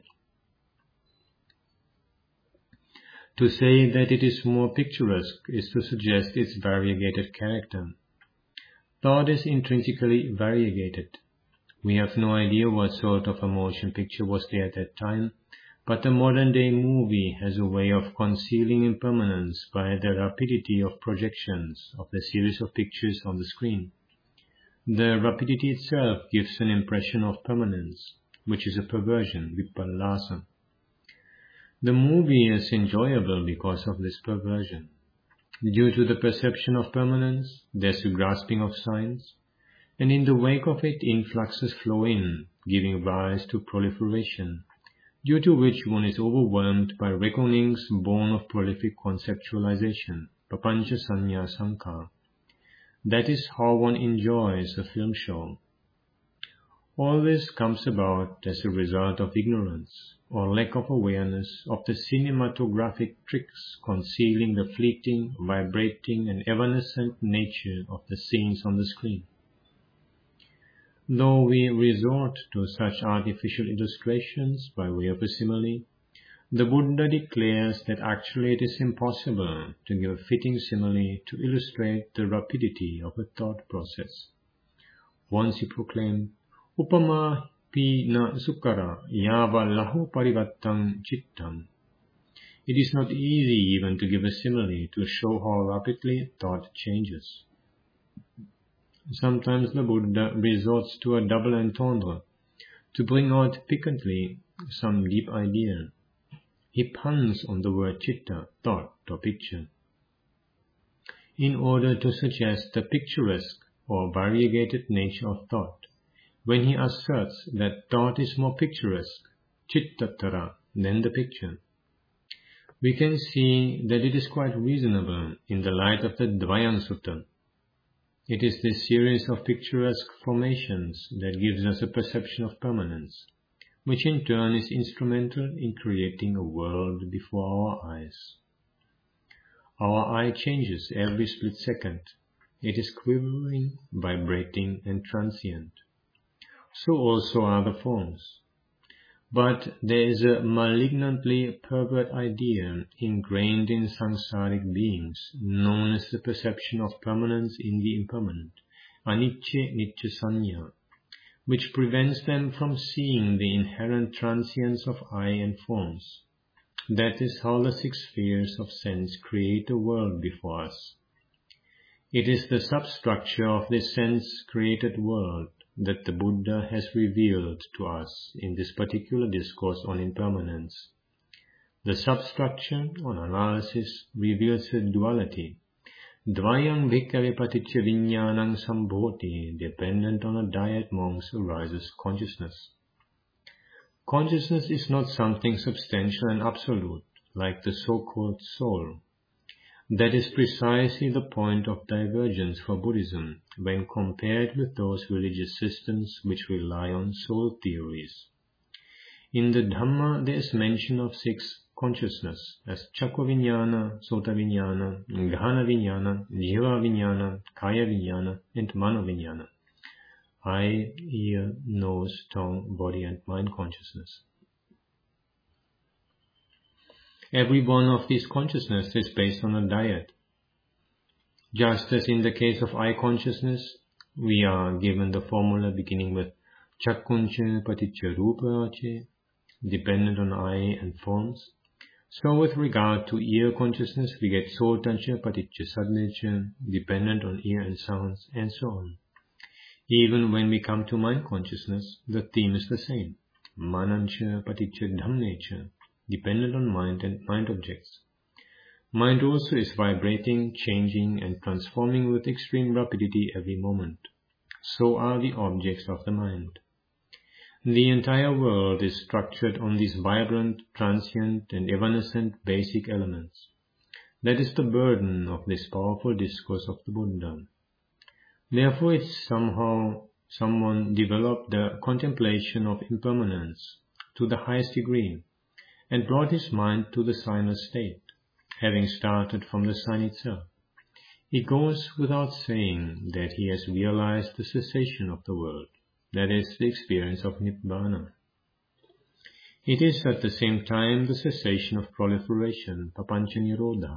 To say that it is more picturesque is to suggest its variegated character. Thought is intrinsically variegated. We have no idea what sort of a motion picture was there at that time, but the modern day movie has a way of concealing impermanence by the rapidity of projections of the series of pictures on the screen. The rapidity itself gives an impression of permanence, which is a perversion, vipallasa. The movie is enjoyable because of this perversion. Due to the perception of permanence, there's a grasping of signs, and in the wake of it, influxes flow in, giving rise to proliferation, due to which one is overwhelmed by reckonings born of prolific conceptualization, papancha sanya sankar. That is how one enjoys a film show. All this comes about as a result of ignorance or lack of awareness of the cinematographic tricks concealing the fleeting, vibrating and evanescent nature of the scenes on the screen. Though we resort to such artificial illustrations by way of a simile, the Buddha declares that actually it is impossible to give a fitting simile to illustrate the rapidity of a thought process. Once he proclaimed, Upama pi na sukara yava lahu parivattang chittam. It is not easy even to give a simile to show how rapidly thought changes. Sometimes the Buddha resorts to a double entendre to bring out piquantly some deep idea. He puns on the word chitta, thought or picture, in order to suggest the picturesque or variegated nature of thought. When he asserts that thought is more picturesque, chittatara, than the picture, we can see that it is quite reasonable in the light of the Dvayana Sutta. It is this series of picturesque formations that gives us a perception of permanence, which in turn is instrumental in creating a world before our eyes. Our eye changes every split second. It is quivering, vibrating, and transient. So also are the forms. But there is a malignantly pervert idea ingrained in samsaric beings, known as the perception of permanence in the impermanent, anicca nicca sanya, which prevents them from seeing the inherent transience of eye and forms. That is how the six spheres of sense create a world before us. It is the substructure of this sense-created world that the Buddha has revealed to us in this particular discourse on impermanence. The substructure, on analysis, reveals a duality. Dvayang bhikkhave paticca viññānaṃ sambhoti, dependent on a dyad monks arises consciousness. Consciousness is not something substantial and absolute, like the so-called soul. That is precisely the point of divergence for Buddhism when compared with those religious systems which rely on soul theories. In the Dhamma there is mention of six consciousness as Chakva Viññāna, Sota Viññāna, Ghana Viññāna, Jiva Viññāna, Kaya Viññāna, and Mano Viññāna. Eye, ear, nose, tongue, body and mind consciousness. Every one of these consciousness is based on a dyad. Just as in the case of eye consciousness, we are given the formula beginning with Chakkuncha paticca rupache, dependent on eye and forms, So with regard to ear consciousness, we get sotancha, paticca, sadnicha, dependent on ear and sounds, and so on. Even when we come to mind consciousness, the theme is the same. Manancha, paticca, dhammecha, dependent on mind and mind objects. Mind also is vibrating, changing, and transforming with extreme rapidity every moment. So are the objects of the mind. The entire world is structured on these vibrant, transient, and evanescent basic elements. That is the burden of this powerful discourse of the Buddha. Therefore, it somehow someone developed the contemplation of impermanence to the highest degree and brought his mind to the signless state, having started from the sign itself. It goes without saying that he has realized the cessation of the world, that is, the experience of Nibbana. It is at the same time the cessation of proliferation, papancha nirodha.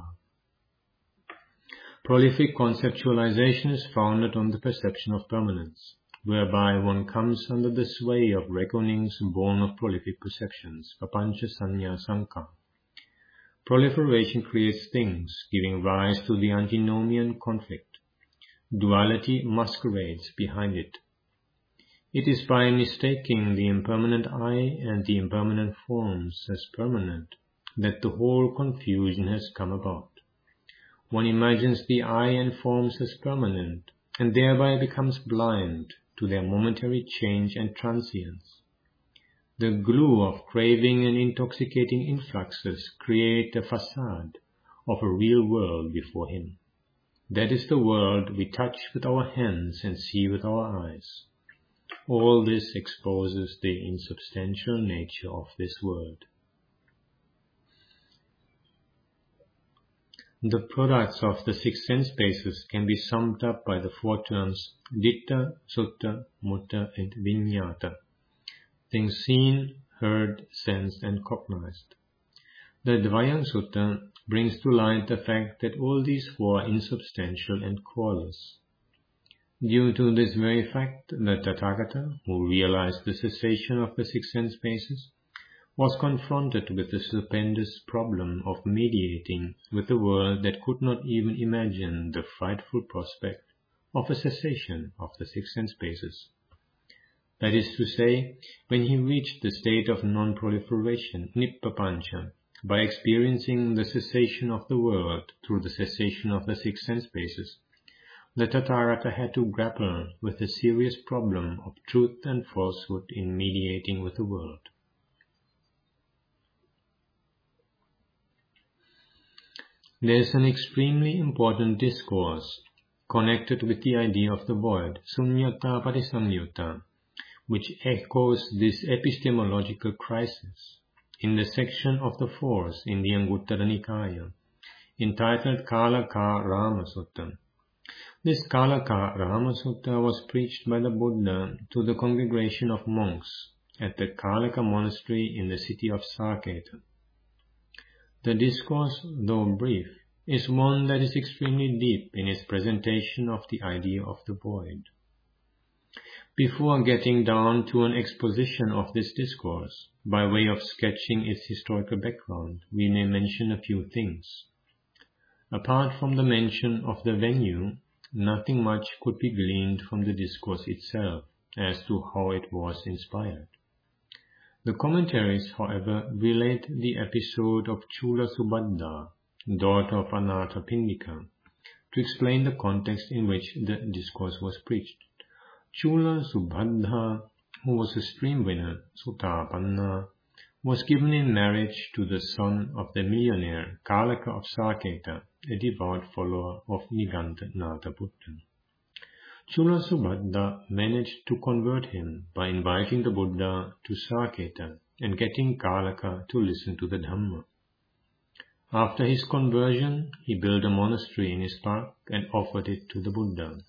Prolific conceptualization is founded on the perception of permanence, whereby one comes under the sway of reckonings born of prolific perceptions, papancha sanya sankha. Proliferation creates things, giving rise to the antinomian conflict. Duality masquerades behind it. It is by mistaking the impermanent I and the impermanent forms as permanent that the whole confusion has come about. One imagines the I and forms as permanent, and thereby becomes blind to their momentary change and transience. The glue of craving and intoxicating influxes create a facade of a real world before him. That is the world we touch with our hands and see with our eyes. All this exposes the insubstantial nature of this world. The products of the six sense spaces can be summed up by the four terms ditta, sutta, mutta, and viññāta. Things seen, heard, sensed, and cognized. The Dvayang Sutta brings to light the fact that all these four are insubstantial and coreless. Due to this very fact, the Tathagata, who realized the cessation of the six sense spaces, was confronted with the stupendous problem of mediating with a world that could not even imagine the frightful prospect of a cessation of the six sense spaces. That is to say, when he reached the state of non-proliferation, nippapancha, by experiencing the cessation of the world through the cessation of the six sense spaces, the Tathagata had to grapple with the serious problem of truth and falsehood in mediating with the world. There is an extremely important discourse connected with the idea of the void, sunyata parisamyutta, which echoes this epistemological crisis in the section of the Force in the Anguttara Nikaya, entitled Kalaka Rama Sutta. This Kalaka Rama Sutta was preached by the Buddha to the congregation of monks at the Kalaka monastery in the city of Saketa. The discourse, though brief, is one that is extremely deep in its presentation of the idea of the void. Before getting down to an exposition of this discourse, by way of sketching its historical background, we may mention a few things. Apart from the mention of the venue, nothing much could be gleaned from the discourse itself as to how it was inspired. The commentaries, however, relate the episode of Chula Subhadda, daughter of Anathapindika, to explain the context in which the discourse was preached. Chula Subhadda, who was a stream winner, Sotapanna, was given in marriage to the son of the millionaire Kalaka of Saketa, a devout follower of Niganthanatha Buddha. Chula Subhadda managed to convert him by inviting the Buddha to Saketa and getting Kalaka to listen to the Dhamma. After his conversion, he built a monastery in his park and offered it to the Buddha.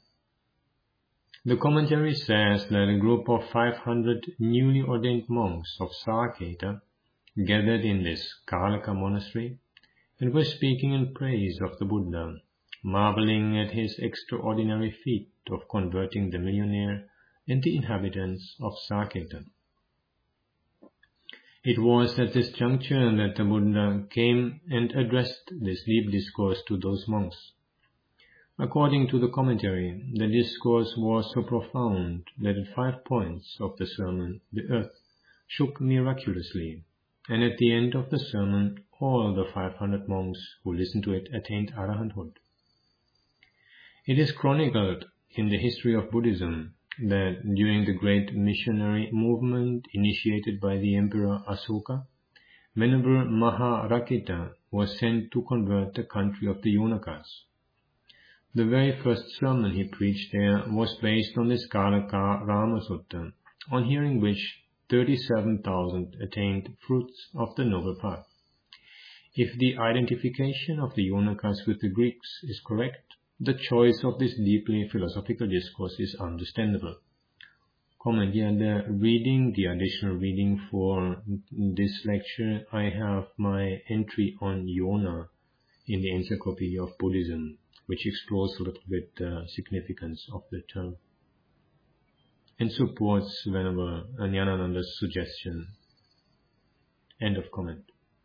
The commentary says that a group of five hundred newly ordained monks of Saketa gathered in this Kalaka monastery and were speaking in praise of the Buddha, marveling at his extraordinary feat of converting the millionaire and the inhabitants of Saketa. It was at this juncture that the Buddha came and addressed this deep discourse to those monks. According to the commentary, the discourse was so profound that at five points of the sermon the earth shook miraculously, and at the end of the sermon all the five hundred monks who listened to it attained arahanthood. It is chronicled in the history of Buddhism that during the great missionary movement initiated by the Emperor Asoka, Venerable Maharakita was sent to convert the country of the Yonakas. The very first sermon he preached there was based on the Skalaka Rama Sutta, on hearing which thirty-seven thousand attained fruits of the noble path. If the identification of the Yonakas with the Greeks is correct, the choice of this deeply philosophical discourse is understandable. Comment, yeah, the reading, the additional reading for this lecture, I have my entry on Yona in the Encyclopedia of Buddhism, which explores a little bit the significance of the term and supports Venerable Jnanananda's suggestion. End of comment.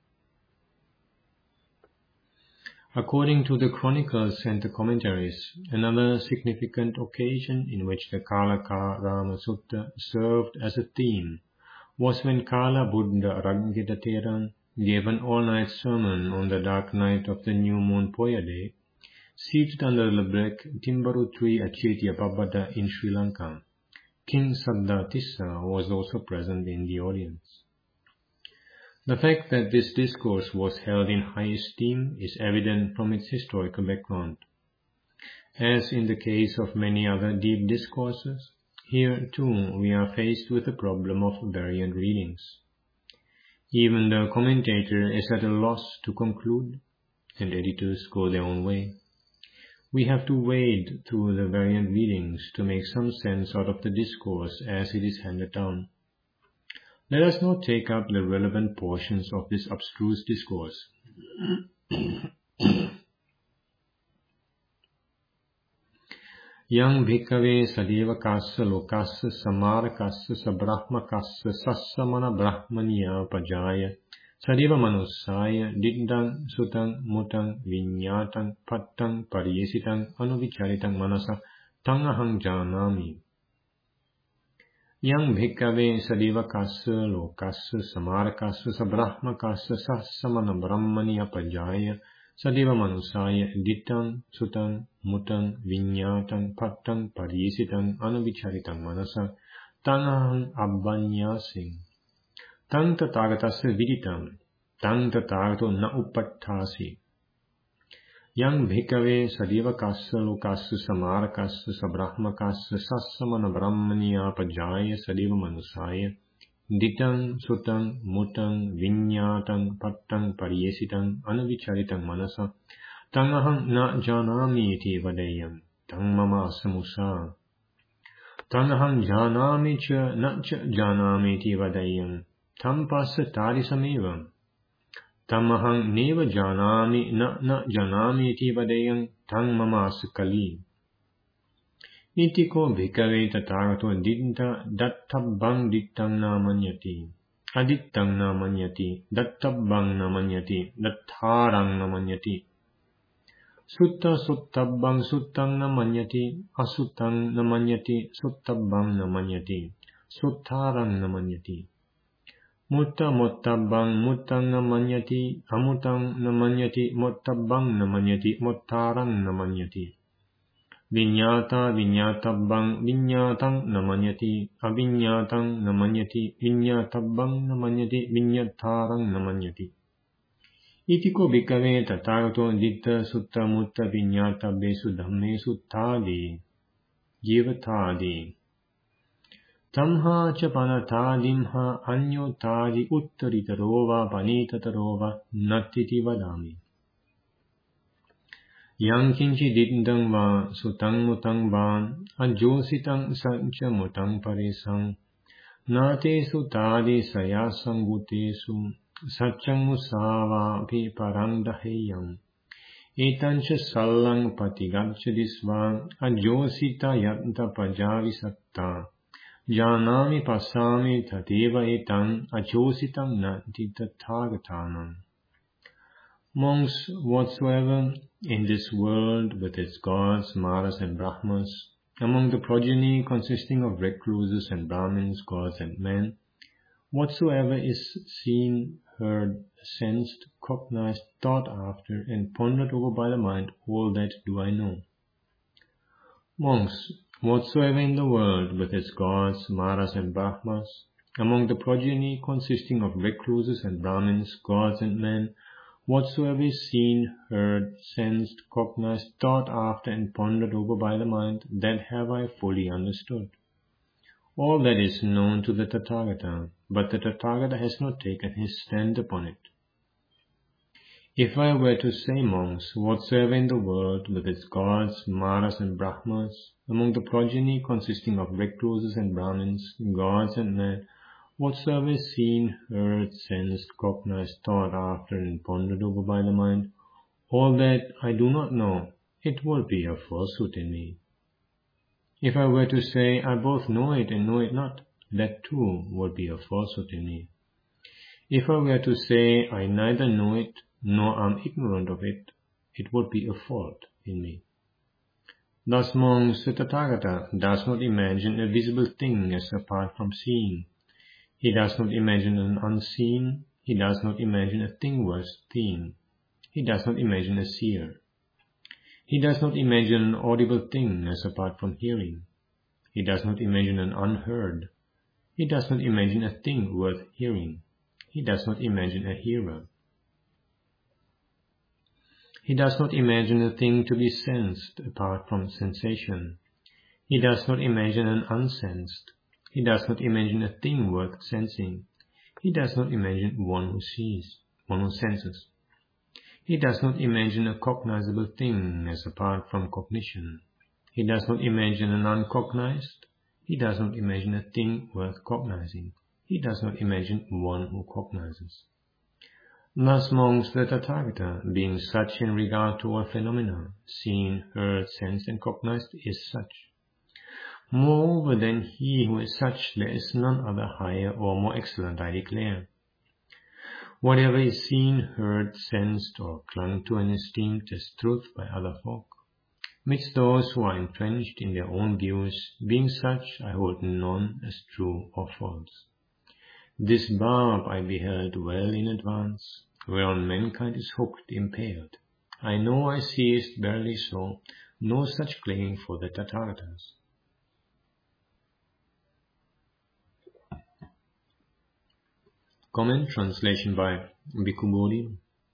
According to the chronicles and the commentaries, another significant occasion in which the Kalaka Rama Sutta served as a theme was when Kala Buddha Rangita Theran gave an all-night sermon on the dark night of the new moon Poya day, seated under the black timbaru tree at Chetyapabbada in Sri Lanka. King Saddha Tissa was also present in the audience. The fact that this discourse was held in high esteem is evident from its historical background. As in the case of many other deep discourses, here too we are faced with the problem of variant readings. Even the commentator is at a loss to conclude, and editors go their own way. We have to wade through the variant readings to make some sense out of the discourse as it is handed down. Let us now take up the relevant portions of this abstruse discourse. Yang bhikkhave sadevakassa lokassa samarakassa sabrahmakassa sassamana brahmaniya pajaya sadeva manussaya diddang sutang mutang vinyatang pattang pariyesitang anuvicharitang manasa tang ahang janami. Yang bhikkhave sadevakassa lokassa samarakassa sabrahmakassa sassamana brahmaniya pajaya sadeva manusaya dittang sutang mutang vinyatang pattang pariyesitang anuvicharitang manasa tangahang abbanyasing tang tatagatasya viditam tang tatagato na upattasi. Yang bhikkhave sadevakassa lokassa samarakassa sabrahmakassa sassamana brahmaniya pajaya sadeva manusaya dittang sutang mutang vinyatang pattang pariyesitang anuvicharitang manasa tangahang na janami iti vadeyam tang mama samusa tangahang janami cha na cha janami iti vadeyam tam passa tarisamevam tamahang neva janami na na janami iti vadeyam tang mama sakali. Itiko bhikkhave tatagato ditta dattabbang dittang namanyati adittang namanyati dattabbang namanyati dattarang namanyati sutta suttabbang suttang namanyati asuttang namanyati suttabbang namanyati suttarang namanyati mutta mottabbang muttang namanyati amutang namanyati mottabbang namanyati mottarang namanyati vinyata vinyatabbang vinyatang namanyati avinyatang namanyati vinyatabbang namanyati vinyattarang namanyati. Itiko bhikkhave tatagato ditta sutta mutta vinyatabbesu dhammesu tadi jivatadi tamha cha panatadimha anyo tadi uttaritarova panitatarova nattiti vadami. Yang kinchi diddang va sutang mutang van ajositang sancha mutang parisang nate sutadi sayasang gutesu satchang musava pi parang daheyam etancha sallang patigaccha disva ajosita yanta pajavisatta Janami pasami tateva etam achositam nanti tathagatanam. Monks, whatsoever in this world with its gods, Maras and Brahmas, among the progeny consisting of recluses and Brahmins, gods and men, whatsoever is seen, heard, sensed, cognized, thought after, and pondered over by the mind, all that do I know. Monks, whatsoever in the world with its gods, Maras and Brahmas, among the progeny consisting of recluses and Brahmins, gods and men, whatsoever is seen, heard, sensed, cognized, thought after, and pondered over by the mind, that have I fully understood. All that is known to the Tathagata, but the Tathagata has not taken his stand upon it. If I were to say, monks, whatsoever in the world with its gods, Maras and Brahmas, among the progeny consisting of recluses and Brahmins, gods and men, whatsoever is seen, heard, sensed, cognized, thought after, and pondered over by the mind, all that I do not know, it will be a falsehood in me. If I were to say, I both know it and know it not, that too would be a falsehood in me. If I were to say, I neither know it, nor am ignorant of it, it would be a fault in me. Thus, monks, the Tathagata does not imagine a visible thing as apart from seeing. He does not imagine an unseen. He does not imagine a thing worth seeing. He does not imagine a seer. He does not imagine an audible thing as apart from hearing. He does not imagine an unheard. He does not imagine a thing worth hearing. He does not imagine a hearer. He does not imagine a thing to be sensed apart from sensation. He does not imagine an unsensed. He does not imagine a thing worth sensing. He does not imagine one who sees, one who senses. He does not imagine a cognizable thing as apart from cognition. He does not imagine an uncognized. He does not imagine a thing worth cognizing. He does not imagine one who cognizes. Thus, monks, the Tathagata, being such in regard to all phenomena, seen, heard, sensed, and cognized, is such. Moreover than he who is such, there is none other higher or more excellent, I declare. Whatever is seen, heard, sensed, or clung to and esteemed as truth by other folk, midst those who are entrenched in their own views, being such, I hold none as true or false. This barb I beheld well in advance, whereon mankind is hooked, impaled. I know I see it verily so, no such clinging for the Tathagatas. Comment translation by Bhikkhu Bodhi.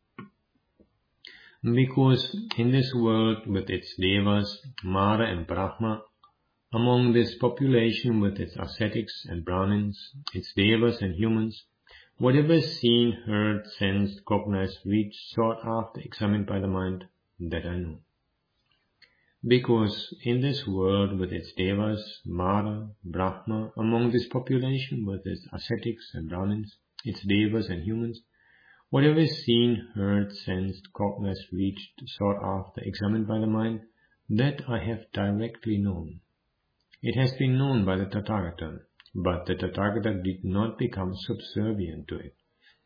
Because in this world with its devas, Mara and Brahma, among this population with its ascetics and Brahmins, its devas and humans, whatever is seen, heard, sensed, cognized, reached, sought after, examined by the mind, that I know. Because in this world with its devas, Mara, Brahma, among this population with its ascetics and Brahmins, its devas and humans, whatever is seen, heard, sensed, cognized, reached, sought after, examined by the mind, that I have directly known. It has been known by the Tathagata, but the Tathagata did not become subservient to it.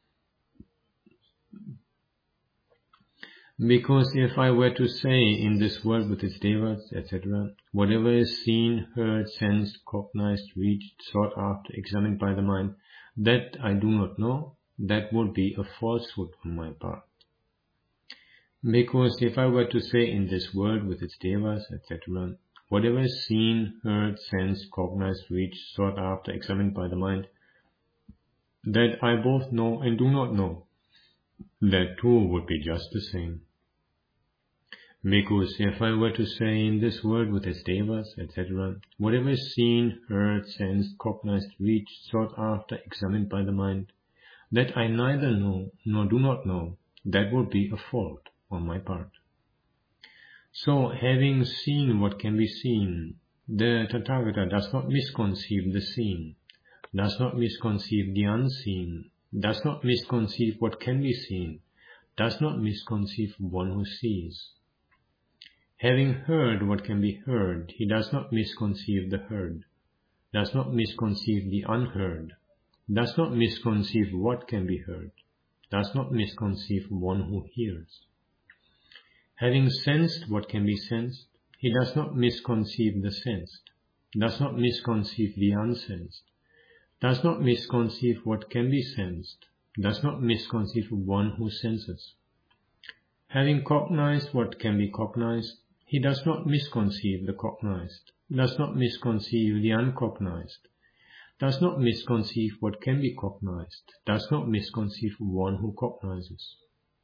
Because if I were to say in this world with its devas, et cetera, whatever is seen, heard, sensed, cognized, reached, sought after, examined by the mind, that I do not know, that would be a falsehood on my part. Because if I were to say in this world with its devas, et cetera, whatever is seen, heard, sensed, cognized, reached, sought after, examined by the mind, that I both know and do not know, that too would be just the same. Because if I were to say in this world with its devas, et cetera, whatever is seen, heard, sensed, cognized, reached, sought after, examined by the mind, that I neither know nor do not know, that would be a fault on my part. So, having seen what can be seen, the Tathagata does not misconceive the seen, does not misconceive the unseen, does not misconceive what can be seen, does not misconceive one who sees. Having heard what can be heard, he does not misconceive the heard, does not misconceive the unheard, does not misconceive what can be heard, does not misconceive one who hears. Having sensed what can be sensed, he does not misconceive the sensed, does not misconceive the unsensed, does not misconceive what can be sensed, does not misconceive one who senses. Having cognized what can be cognized, he does not misconceive the cognized, does not misconceive the uncognized, does not misconceive what can be cognized, does not misconceive one who cognizes.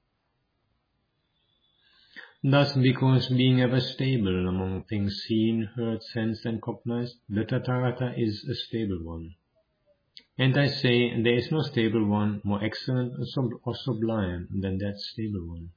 Thus, because being ever stable among things seen, heard, sensed, and cognized, the Tathagata is a stable one. And I say, there is no stable one more excellent or sublime than that stable one.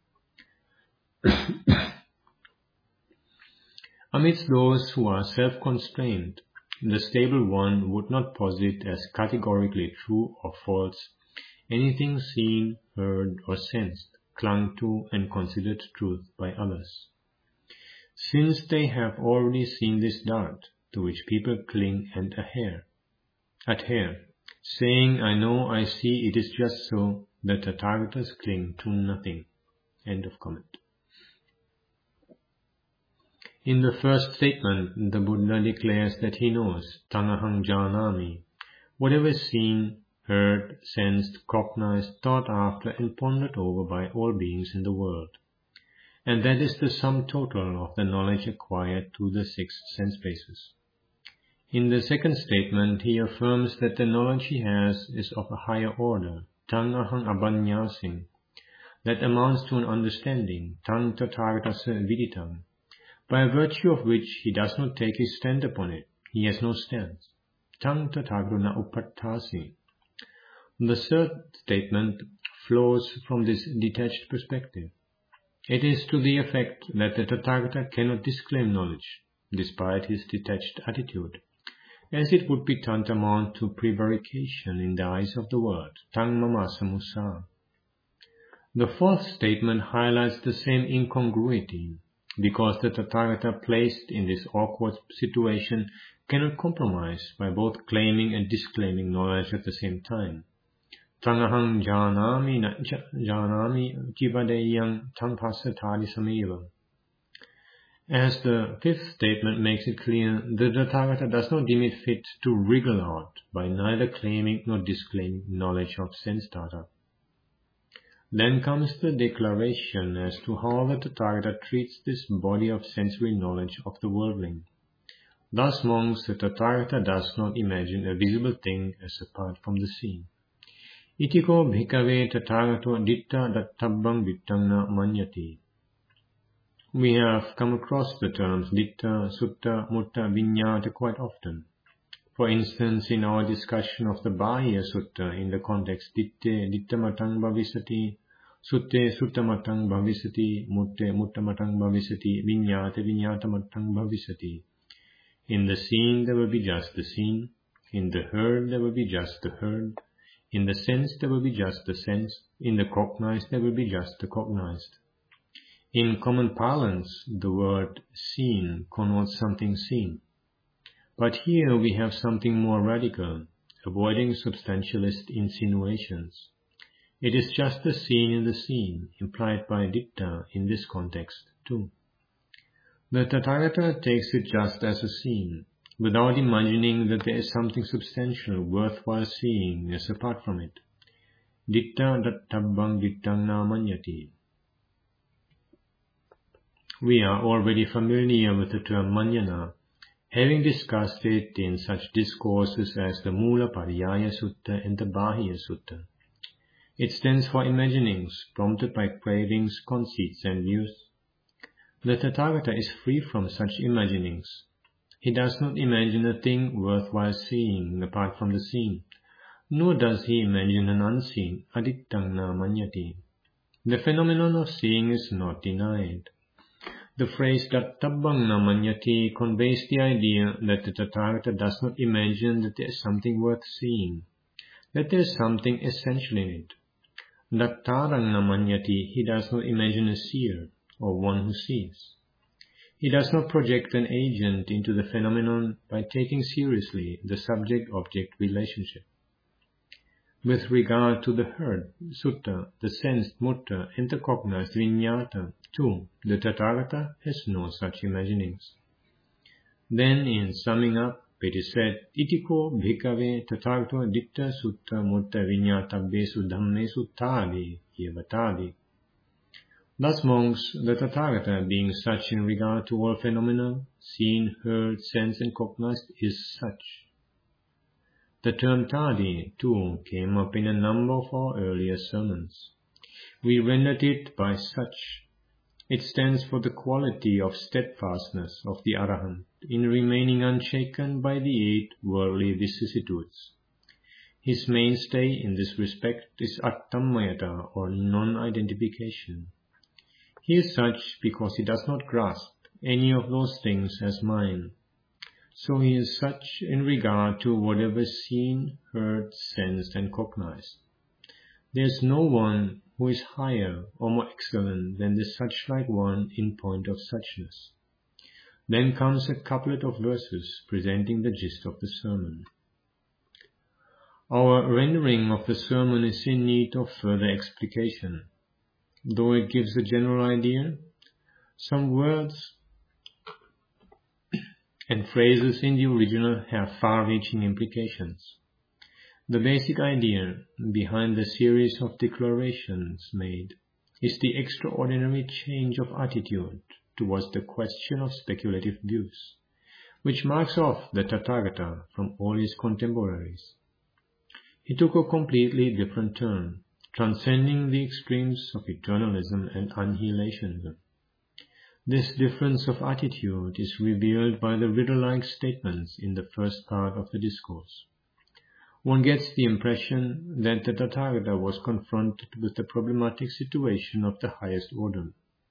Amidst those who are self-constrained, the stable one would not posit as categorically true or false anything seen, heard, or sensed, clung to and considered truth by others, since they have already seen this dart to which people cling and adhere, adhere, saying, I know, I see, it is just so, the Tathagatas cling to nothing. End of comment. In the first statement, the Buddha declares that he knows, Tangahang Janami, whatever is seen, heard, sensed, cognized, thought after, and pondered over by all beings in the world. And that is the sum total of the knowledge acquired through the six sense bases. In the second statement, he affirms that the knowledge he has is of a higher order, Tangahang Abanyasing, that amounts to an understanding, Tang Tathagatasa Viditang, by virtue of which he does not take his stand upon it, he has no stance. Tang Tathagatana Upattasi. The third statement flows from this detached perspective. It is to the effect that the Tathagata cannot disclaim knowledge, despite his detached attitude, as it would be tantamount to prevarication in the eyes of the world, Tang Mamasamusa. The fourth statement highlights the same incongruity, because the Tathagata placed in this awkward situation cannot compromise by both claiming and disclaiming knowledge at the same time. Tangahang janami janami jivadeyang tangpasatadi sameva. As the fifth statement makes it clear, the Tathagata does not deem it fit to wriggle out by neither claiming nor disclaiming knowledge of sense data. Then comes the declaration as to how the Tathagata treats this body of sensory knowledge of the worldling. Thus, monks, the Tathagata does not imagine a visible thing as apart from the seen. Itiko bhikave Tathagato ditta dattabbang vittangna manyati. We have come across the terms ditta, sutta, mutta, vinyata quite often. For instance, in our discussion of the Bahya Sutta in the context ditte, dittamatang bhavisati, sutte, suttamatang bhavisati, mutte, muttamatang bhavisati, vinyate, vinyatamatang bhavisati. In the seen there will be just the seen, in the heard there will be just the heard, in the sense there will be just the sense, in the cognized there will be just the cognized. In common parlance, the word seen connotes something seen. But here we have something more radical, avoiding substantialist insinuations. It is just the seen in the seen, implied by ditta in this context too. The Tathagata takes it just as a seen, without imagining that there is something substantial worthwhile seeing as apart from it. Ditta dattabbang dittang namanyati. We are already familiar with the term manyana, having discussed it in such discourses as the Mula Pariyaya Sutta and the Bahya Sutta. It stands for imaginings prompted by cravings, conceits, and views. The Tathagata is free from such imaginings. He does not imagine a thing worthwhile seeing apart from the seen, nor does he imagine an unseen, adittang na manyati. The phenomenon of seeing is not denied. The phrase dattabbang na manyati conveys the idea that the Tathagata does not imagine that there is something worth seeing, that there is something essential in it. Dattarang na manyati, he does not imagine a seer, or one who sees. He does not project an agent into the phenomenon by taking seriously the subject-object relationship. With regard to the heard, sutta, the sensed, mutta, and the cognized, vinyata, too, the Tathagata has no such imaginings. Then, in summing up, it is said, Itiko bhikkhave tathagato ditta sutta mutta vinyatabbesu dhammesu tadi yevatadi. Thus, monks, the Tathagata, being such in regard to all phenomena, seen, heard, sensed, and cognized, is such. The term tadi, too, came up in a number of our earlier sermons. We rendered it by such. It stands for the quality of steadfastness of the Arahant in remaining unshaken by the eight worldly vicissitudes. His mainstay in this respect is attammayata, or non-identification. He is such because he does not grasp any of those things as mine. So he is such in regard to whatever is seen, heard, sensed, and cognized. There is no one who is higher or more excellent than the such-like one in point of suchness. Then comes a couplet of verses presenting the gist of the sermon. Our rendering of the sermon is in need of further explication. Though it gives a general idea, some words and phrases in the original have far-reaching implications. The basic idea behind the series of declarations made is the extraordinary change of attitude towards the question of speculative views, which marks off the Tathagata from all his contemporaries. He took a completely different turn, transcending the extremes of eternalism and annihilationism. This difference of attitude is revealed by the riddle-like statements in the first part of the discourse. One gets the impression that the Tathagata was confronted with the problematic situation of the highest order.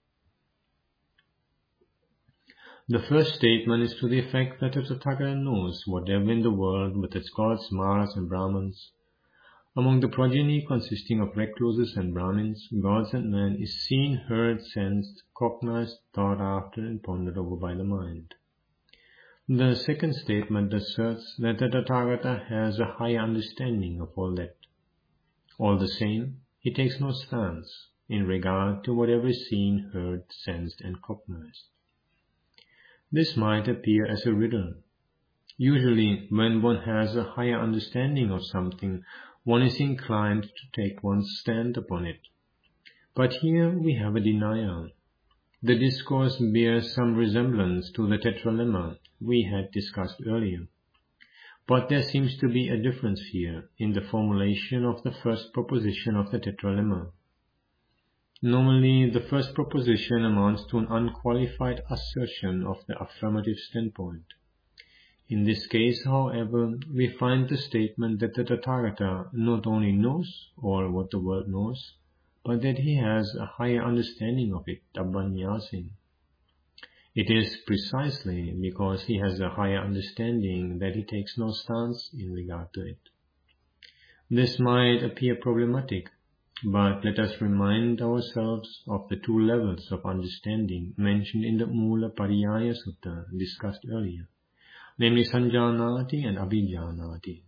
The first statement is to the effect that the Tathagata knows whatever in the world with its gods, Maras, and Brahmans, among the progeny consisting of recluses and Brahmins, gods and men, is seen, heard, sensed, cognized, thought after, and pondered over by the mind. The second statement asserts that the Tathagata has a higher understanding of all that. All the same, he takes no stance in regard to whatever is seen, heard, sensed, and cognized. This might appear as a riddle. Usually, when one has a higher understanding of something, one is inclined to take one's stand upon it. But here we have a denial. The discourse bears some resemblance to the tetralemma we had discussed earlier. But there seems to be a difference here in the formulation of the first proposition of the tetralemma. Normally, the first proposition amounts to an unqualified assertion of the affirmative standpoint. In this case, however, we find the statement that the Tathagata not only knows all what the world knows, but that he has a higher understanding of it, abbanyasin. It is precisely because he has a higher understanding that he takes no stance in regard to it. This might appear problematic, but let us remind ourselves of the two levels of understanding mentioned in the Mula Pariyaya Sutta discussed earlier, namely Sanjanati and Abhijanati.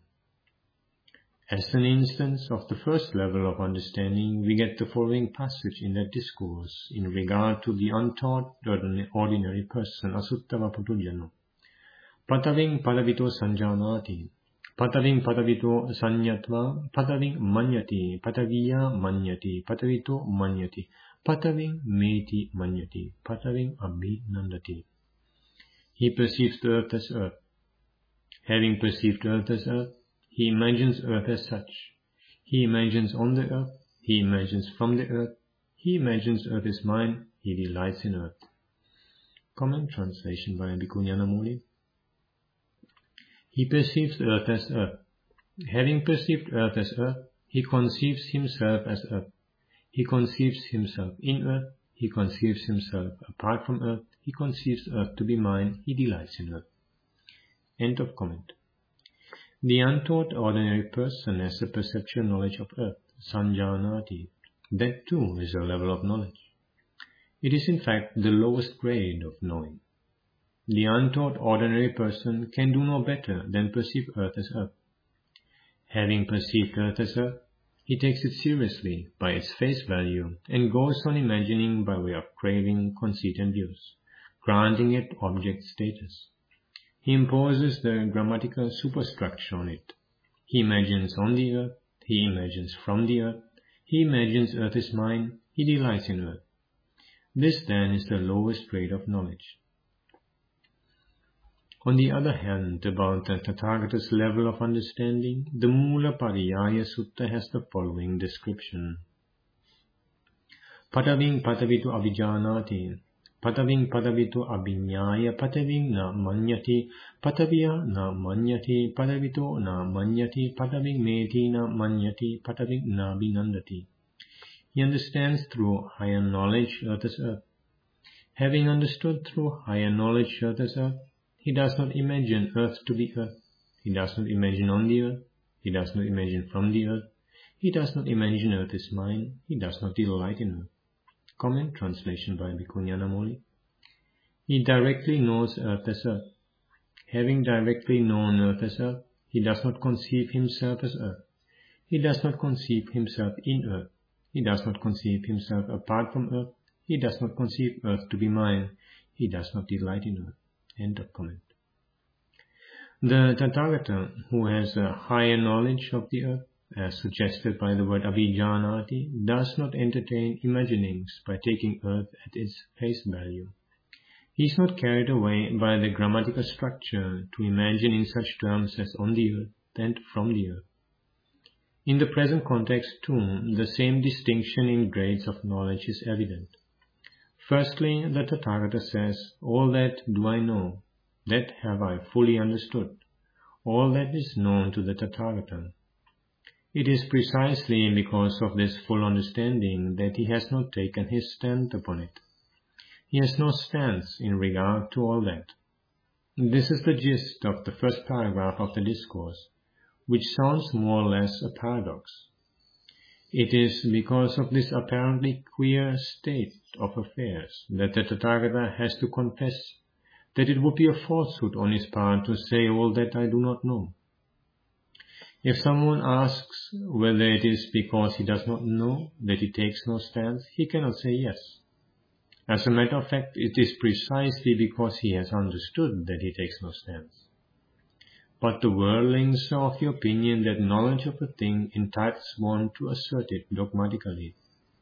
As an instance of the first level of understanding, we get the following passage in that discourse in regard to the untaught ordinary person, Asuttava Putujano. Pataving padavito sanjanati, pataving padavito sanyatva, pataving manyati, pataviya manyati, patavito manyati, pataving meti manyati, pataving abhinandati. He perceives the earth as earth. Having perceived earth as earth, he imagines earth as such. He imagines on the earth, he imagines from the earth, he imagines earth is mine, he delights in earth. Comment translation by Bhikkhu Nyanamoli. He perceives earth as earth. Having perceived earth as earth, he conceives himself as earth. He conceives himself in earth, he conceives himself apart from earth, he conceives earth to be mine, he delights in earth. End of comment. The untaught ordinary person has a perceptual knowledge of earth, sanjanati. That too is a level of knowledge. It is in fact the lowest grade of knowing. The untaught ordinary person can do no better than perceive earth as earth. Having perceived earth as earth, he takes it seriously by its face value and goes on imagining by way of craving, conceit and views, granting it object status. He imposes the grammatical superstructure on it. He imagines on the earth, he imagines from the earth, he imagines earth is mine, he delights in earth. This then is the lowest grade of knowledge. On the other hand, about the Tathagata's level of understanding, the Mula Pariyaya Sutta has the following description. Pataving patavitu avijanati, pataving patavitu abhinyaya, pataving na manyati, patavya na manyati, patavito na manyati, pataving meti na manyati, pataving na binandati. He understands through higher knowledge earth as earth. Having understood through higher knowledge earth as earth, he does not imagine earth to be earth. He does not imagine on the earth. He does not imagine from the earth. He does not imagine earth is mine. He does not delight in earth. Comment translation by Bhikkhu Nyanamoli. He directly knows earth as earth. Having directly known earth as earth, he does not conceive himself as earth. He does not conceive himself in earth. He does not conceive himself apart from earth. He does not conceive earth to be mine. He does not delight in earth. End of comment. The Tathagata, who has a higher knowledge of the earth, as suggested by the word abhijanati, does not entertain imaginings by taking earth at its face value. He is not carried away by the grammatical structure to imagine in such terms as on the earth and from the earth. In the present context, too, the same distinction in grades of knowledge is evident. Firstly, the Tathagata says, all that do I know, that have I fully understood, all that is known to the Tathagata. It is precisely because of this full understanding that he has not taken his stand upon it. He has no stance in regard to all that. This is the gist of the first paragraph of the discourse, which sounds more or less a paradox. It is because of this apparently queer state of affairs that the Tathagata has to confess that it would be a falsehood on his part to say all that I do not know. If someone asks whether it is because he does not know that he takes no stance, he cannot say yes. As a matter of fact, it is precisely because he has understood that he takes no stance. But the worldlings are of the opinion that knowledge of a thing entitles one to assert it dogmatically.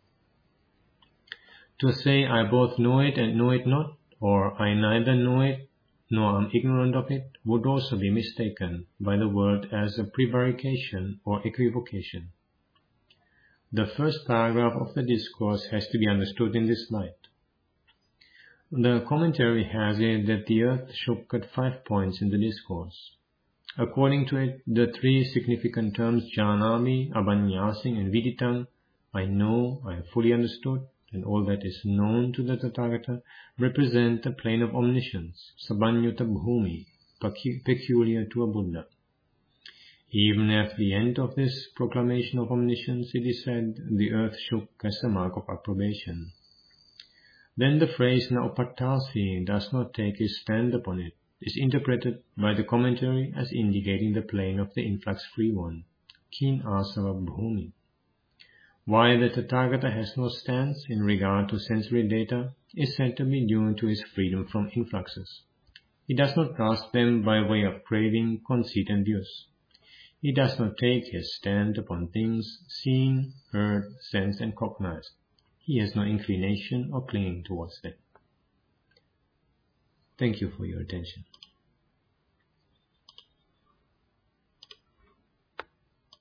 To say I both know it and know it not, or I neither know it nor am ignorant of it, would also be mistaken by the world as a prevarication or equivocation. The first paragraph of the discourse has to be understood in this light. The commentary has it that the earth shook at five points in the discourse. According to it, the three significant terms janami, abhanyasing and viditam, I know, I have fully understood, and all that is known to the Tathagata, represent the plane of omniscience, sabanyuta bhumi, peculiar to a Buddha. Even at the end of this proclamation of omniscience, it is said, the earth shook as a mark of approbation. Then the phrase na upattasi does not take his stand upon it, is interpreted by the commentary as indicating the plane of the influx-free one, kin asava bhumi. Why the Tathagata has no stance in regard to sensory data is said to be due to his freedom from influxes. He does not grasp them by way of craving, conceit and views. He does not take his stand upon things seen, heard, sensed and cognized. He has no inclination or clinging towards them. Thank you for your attention.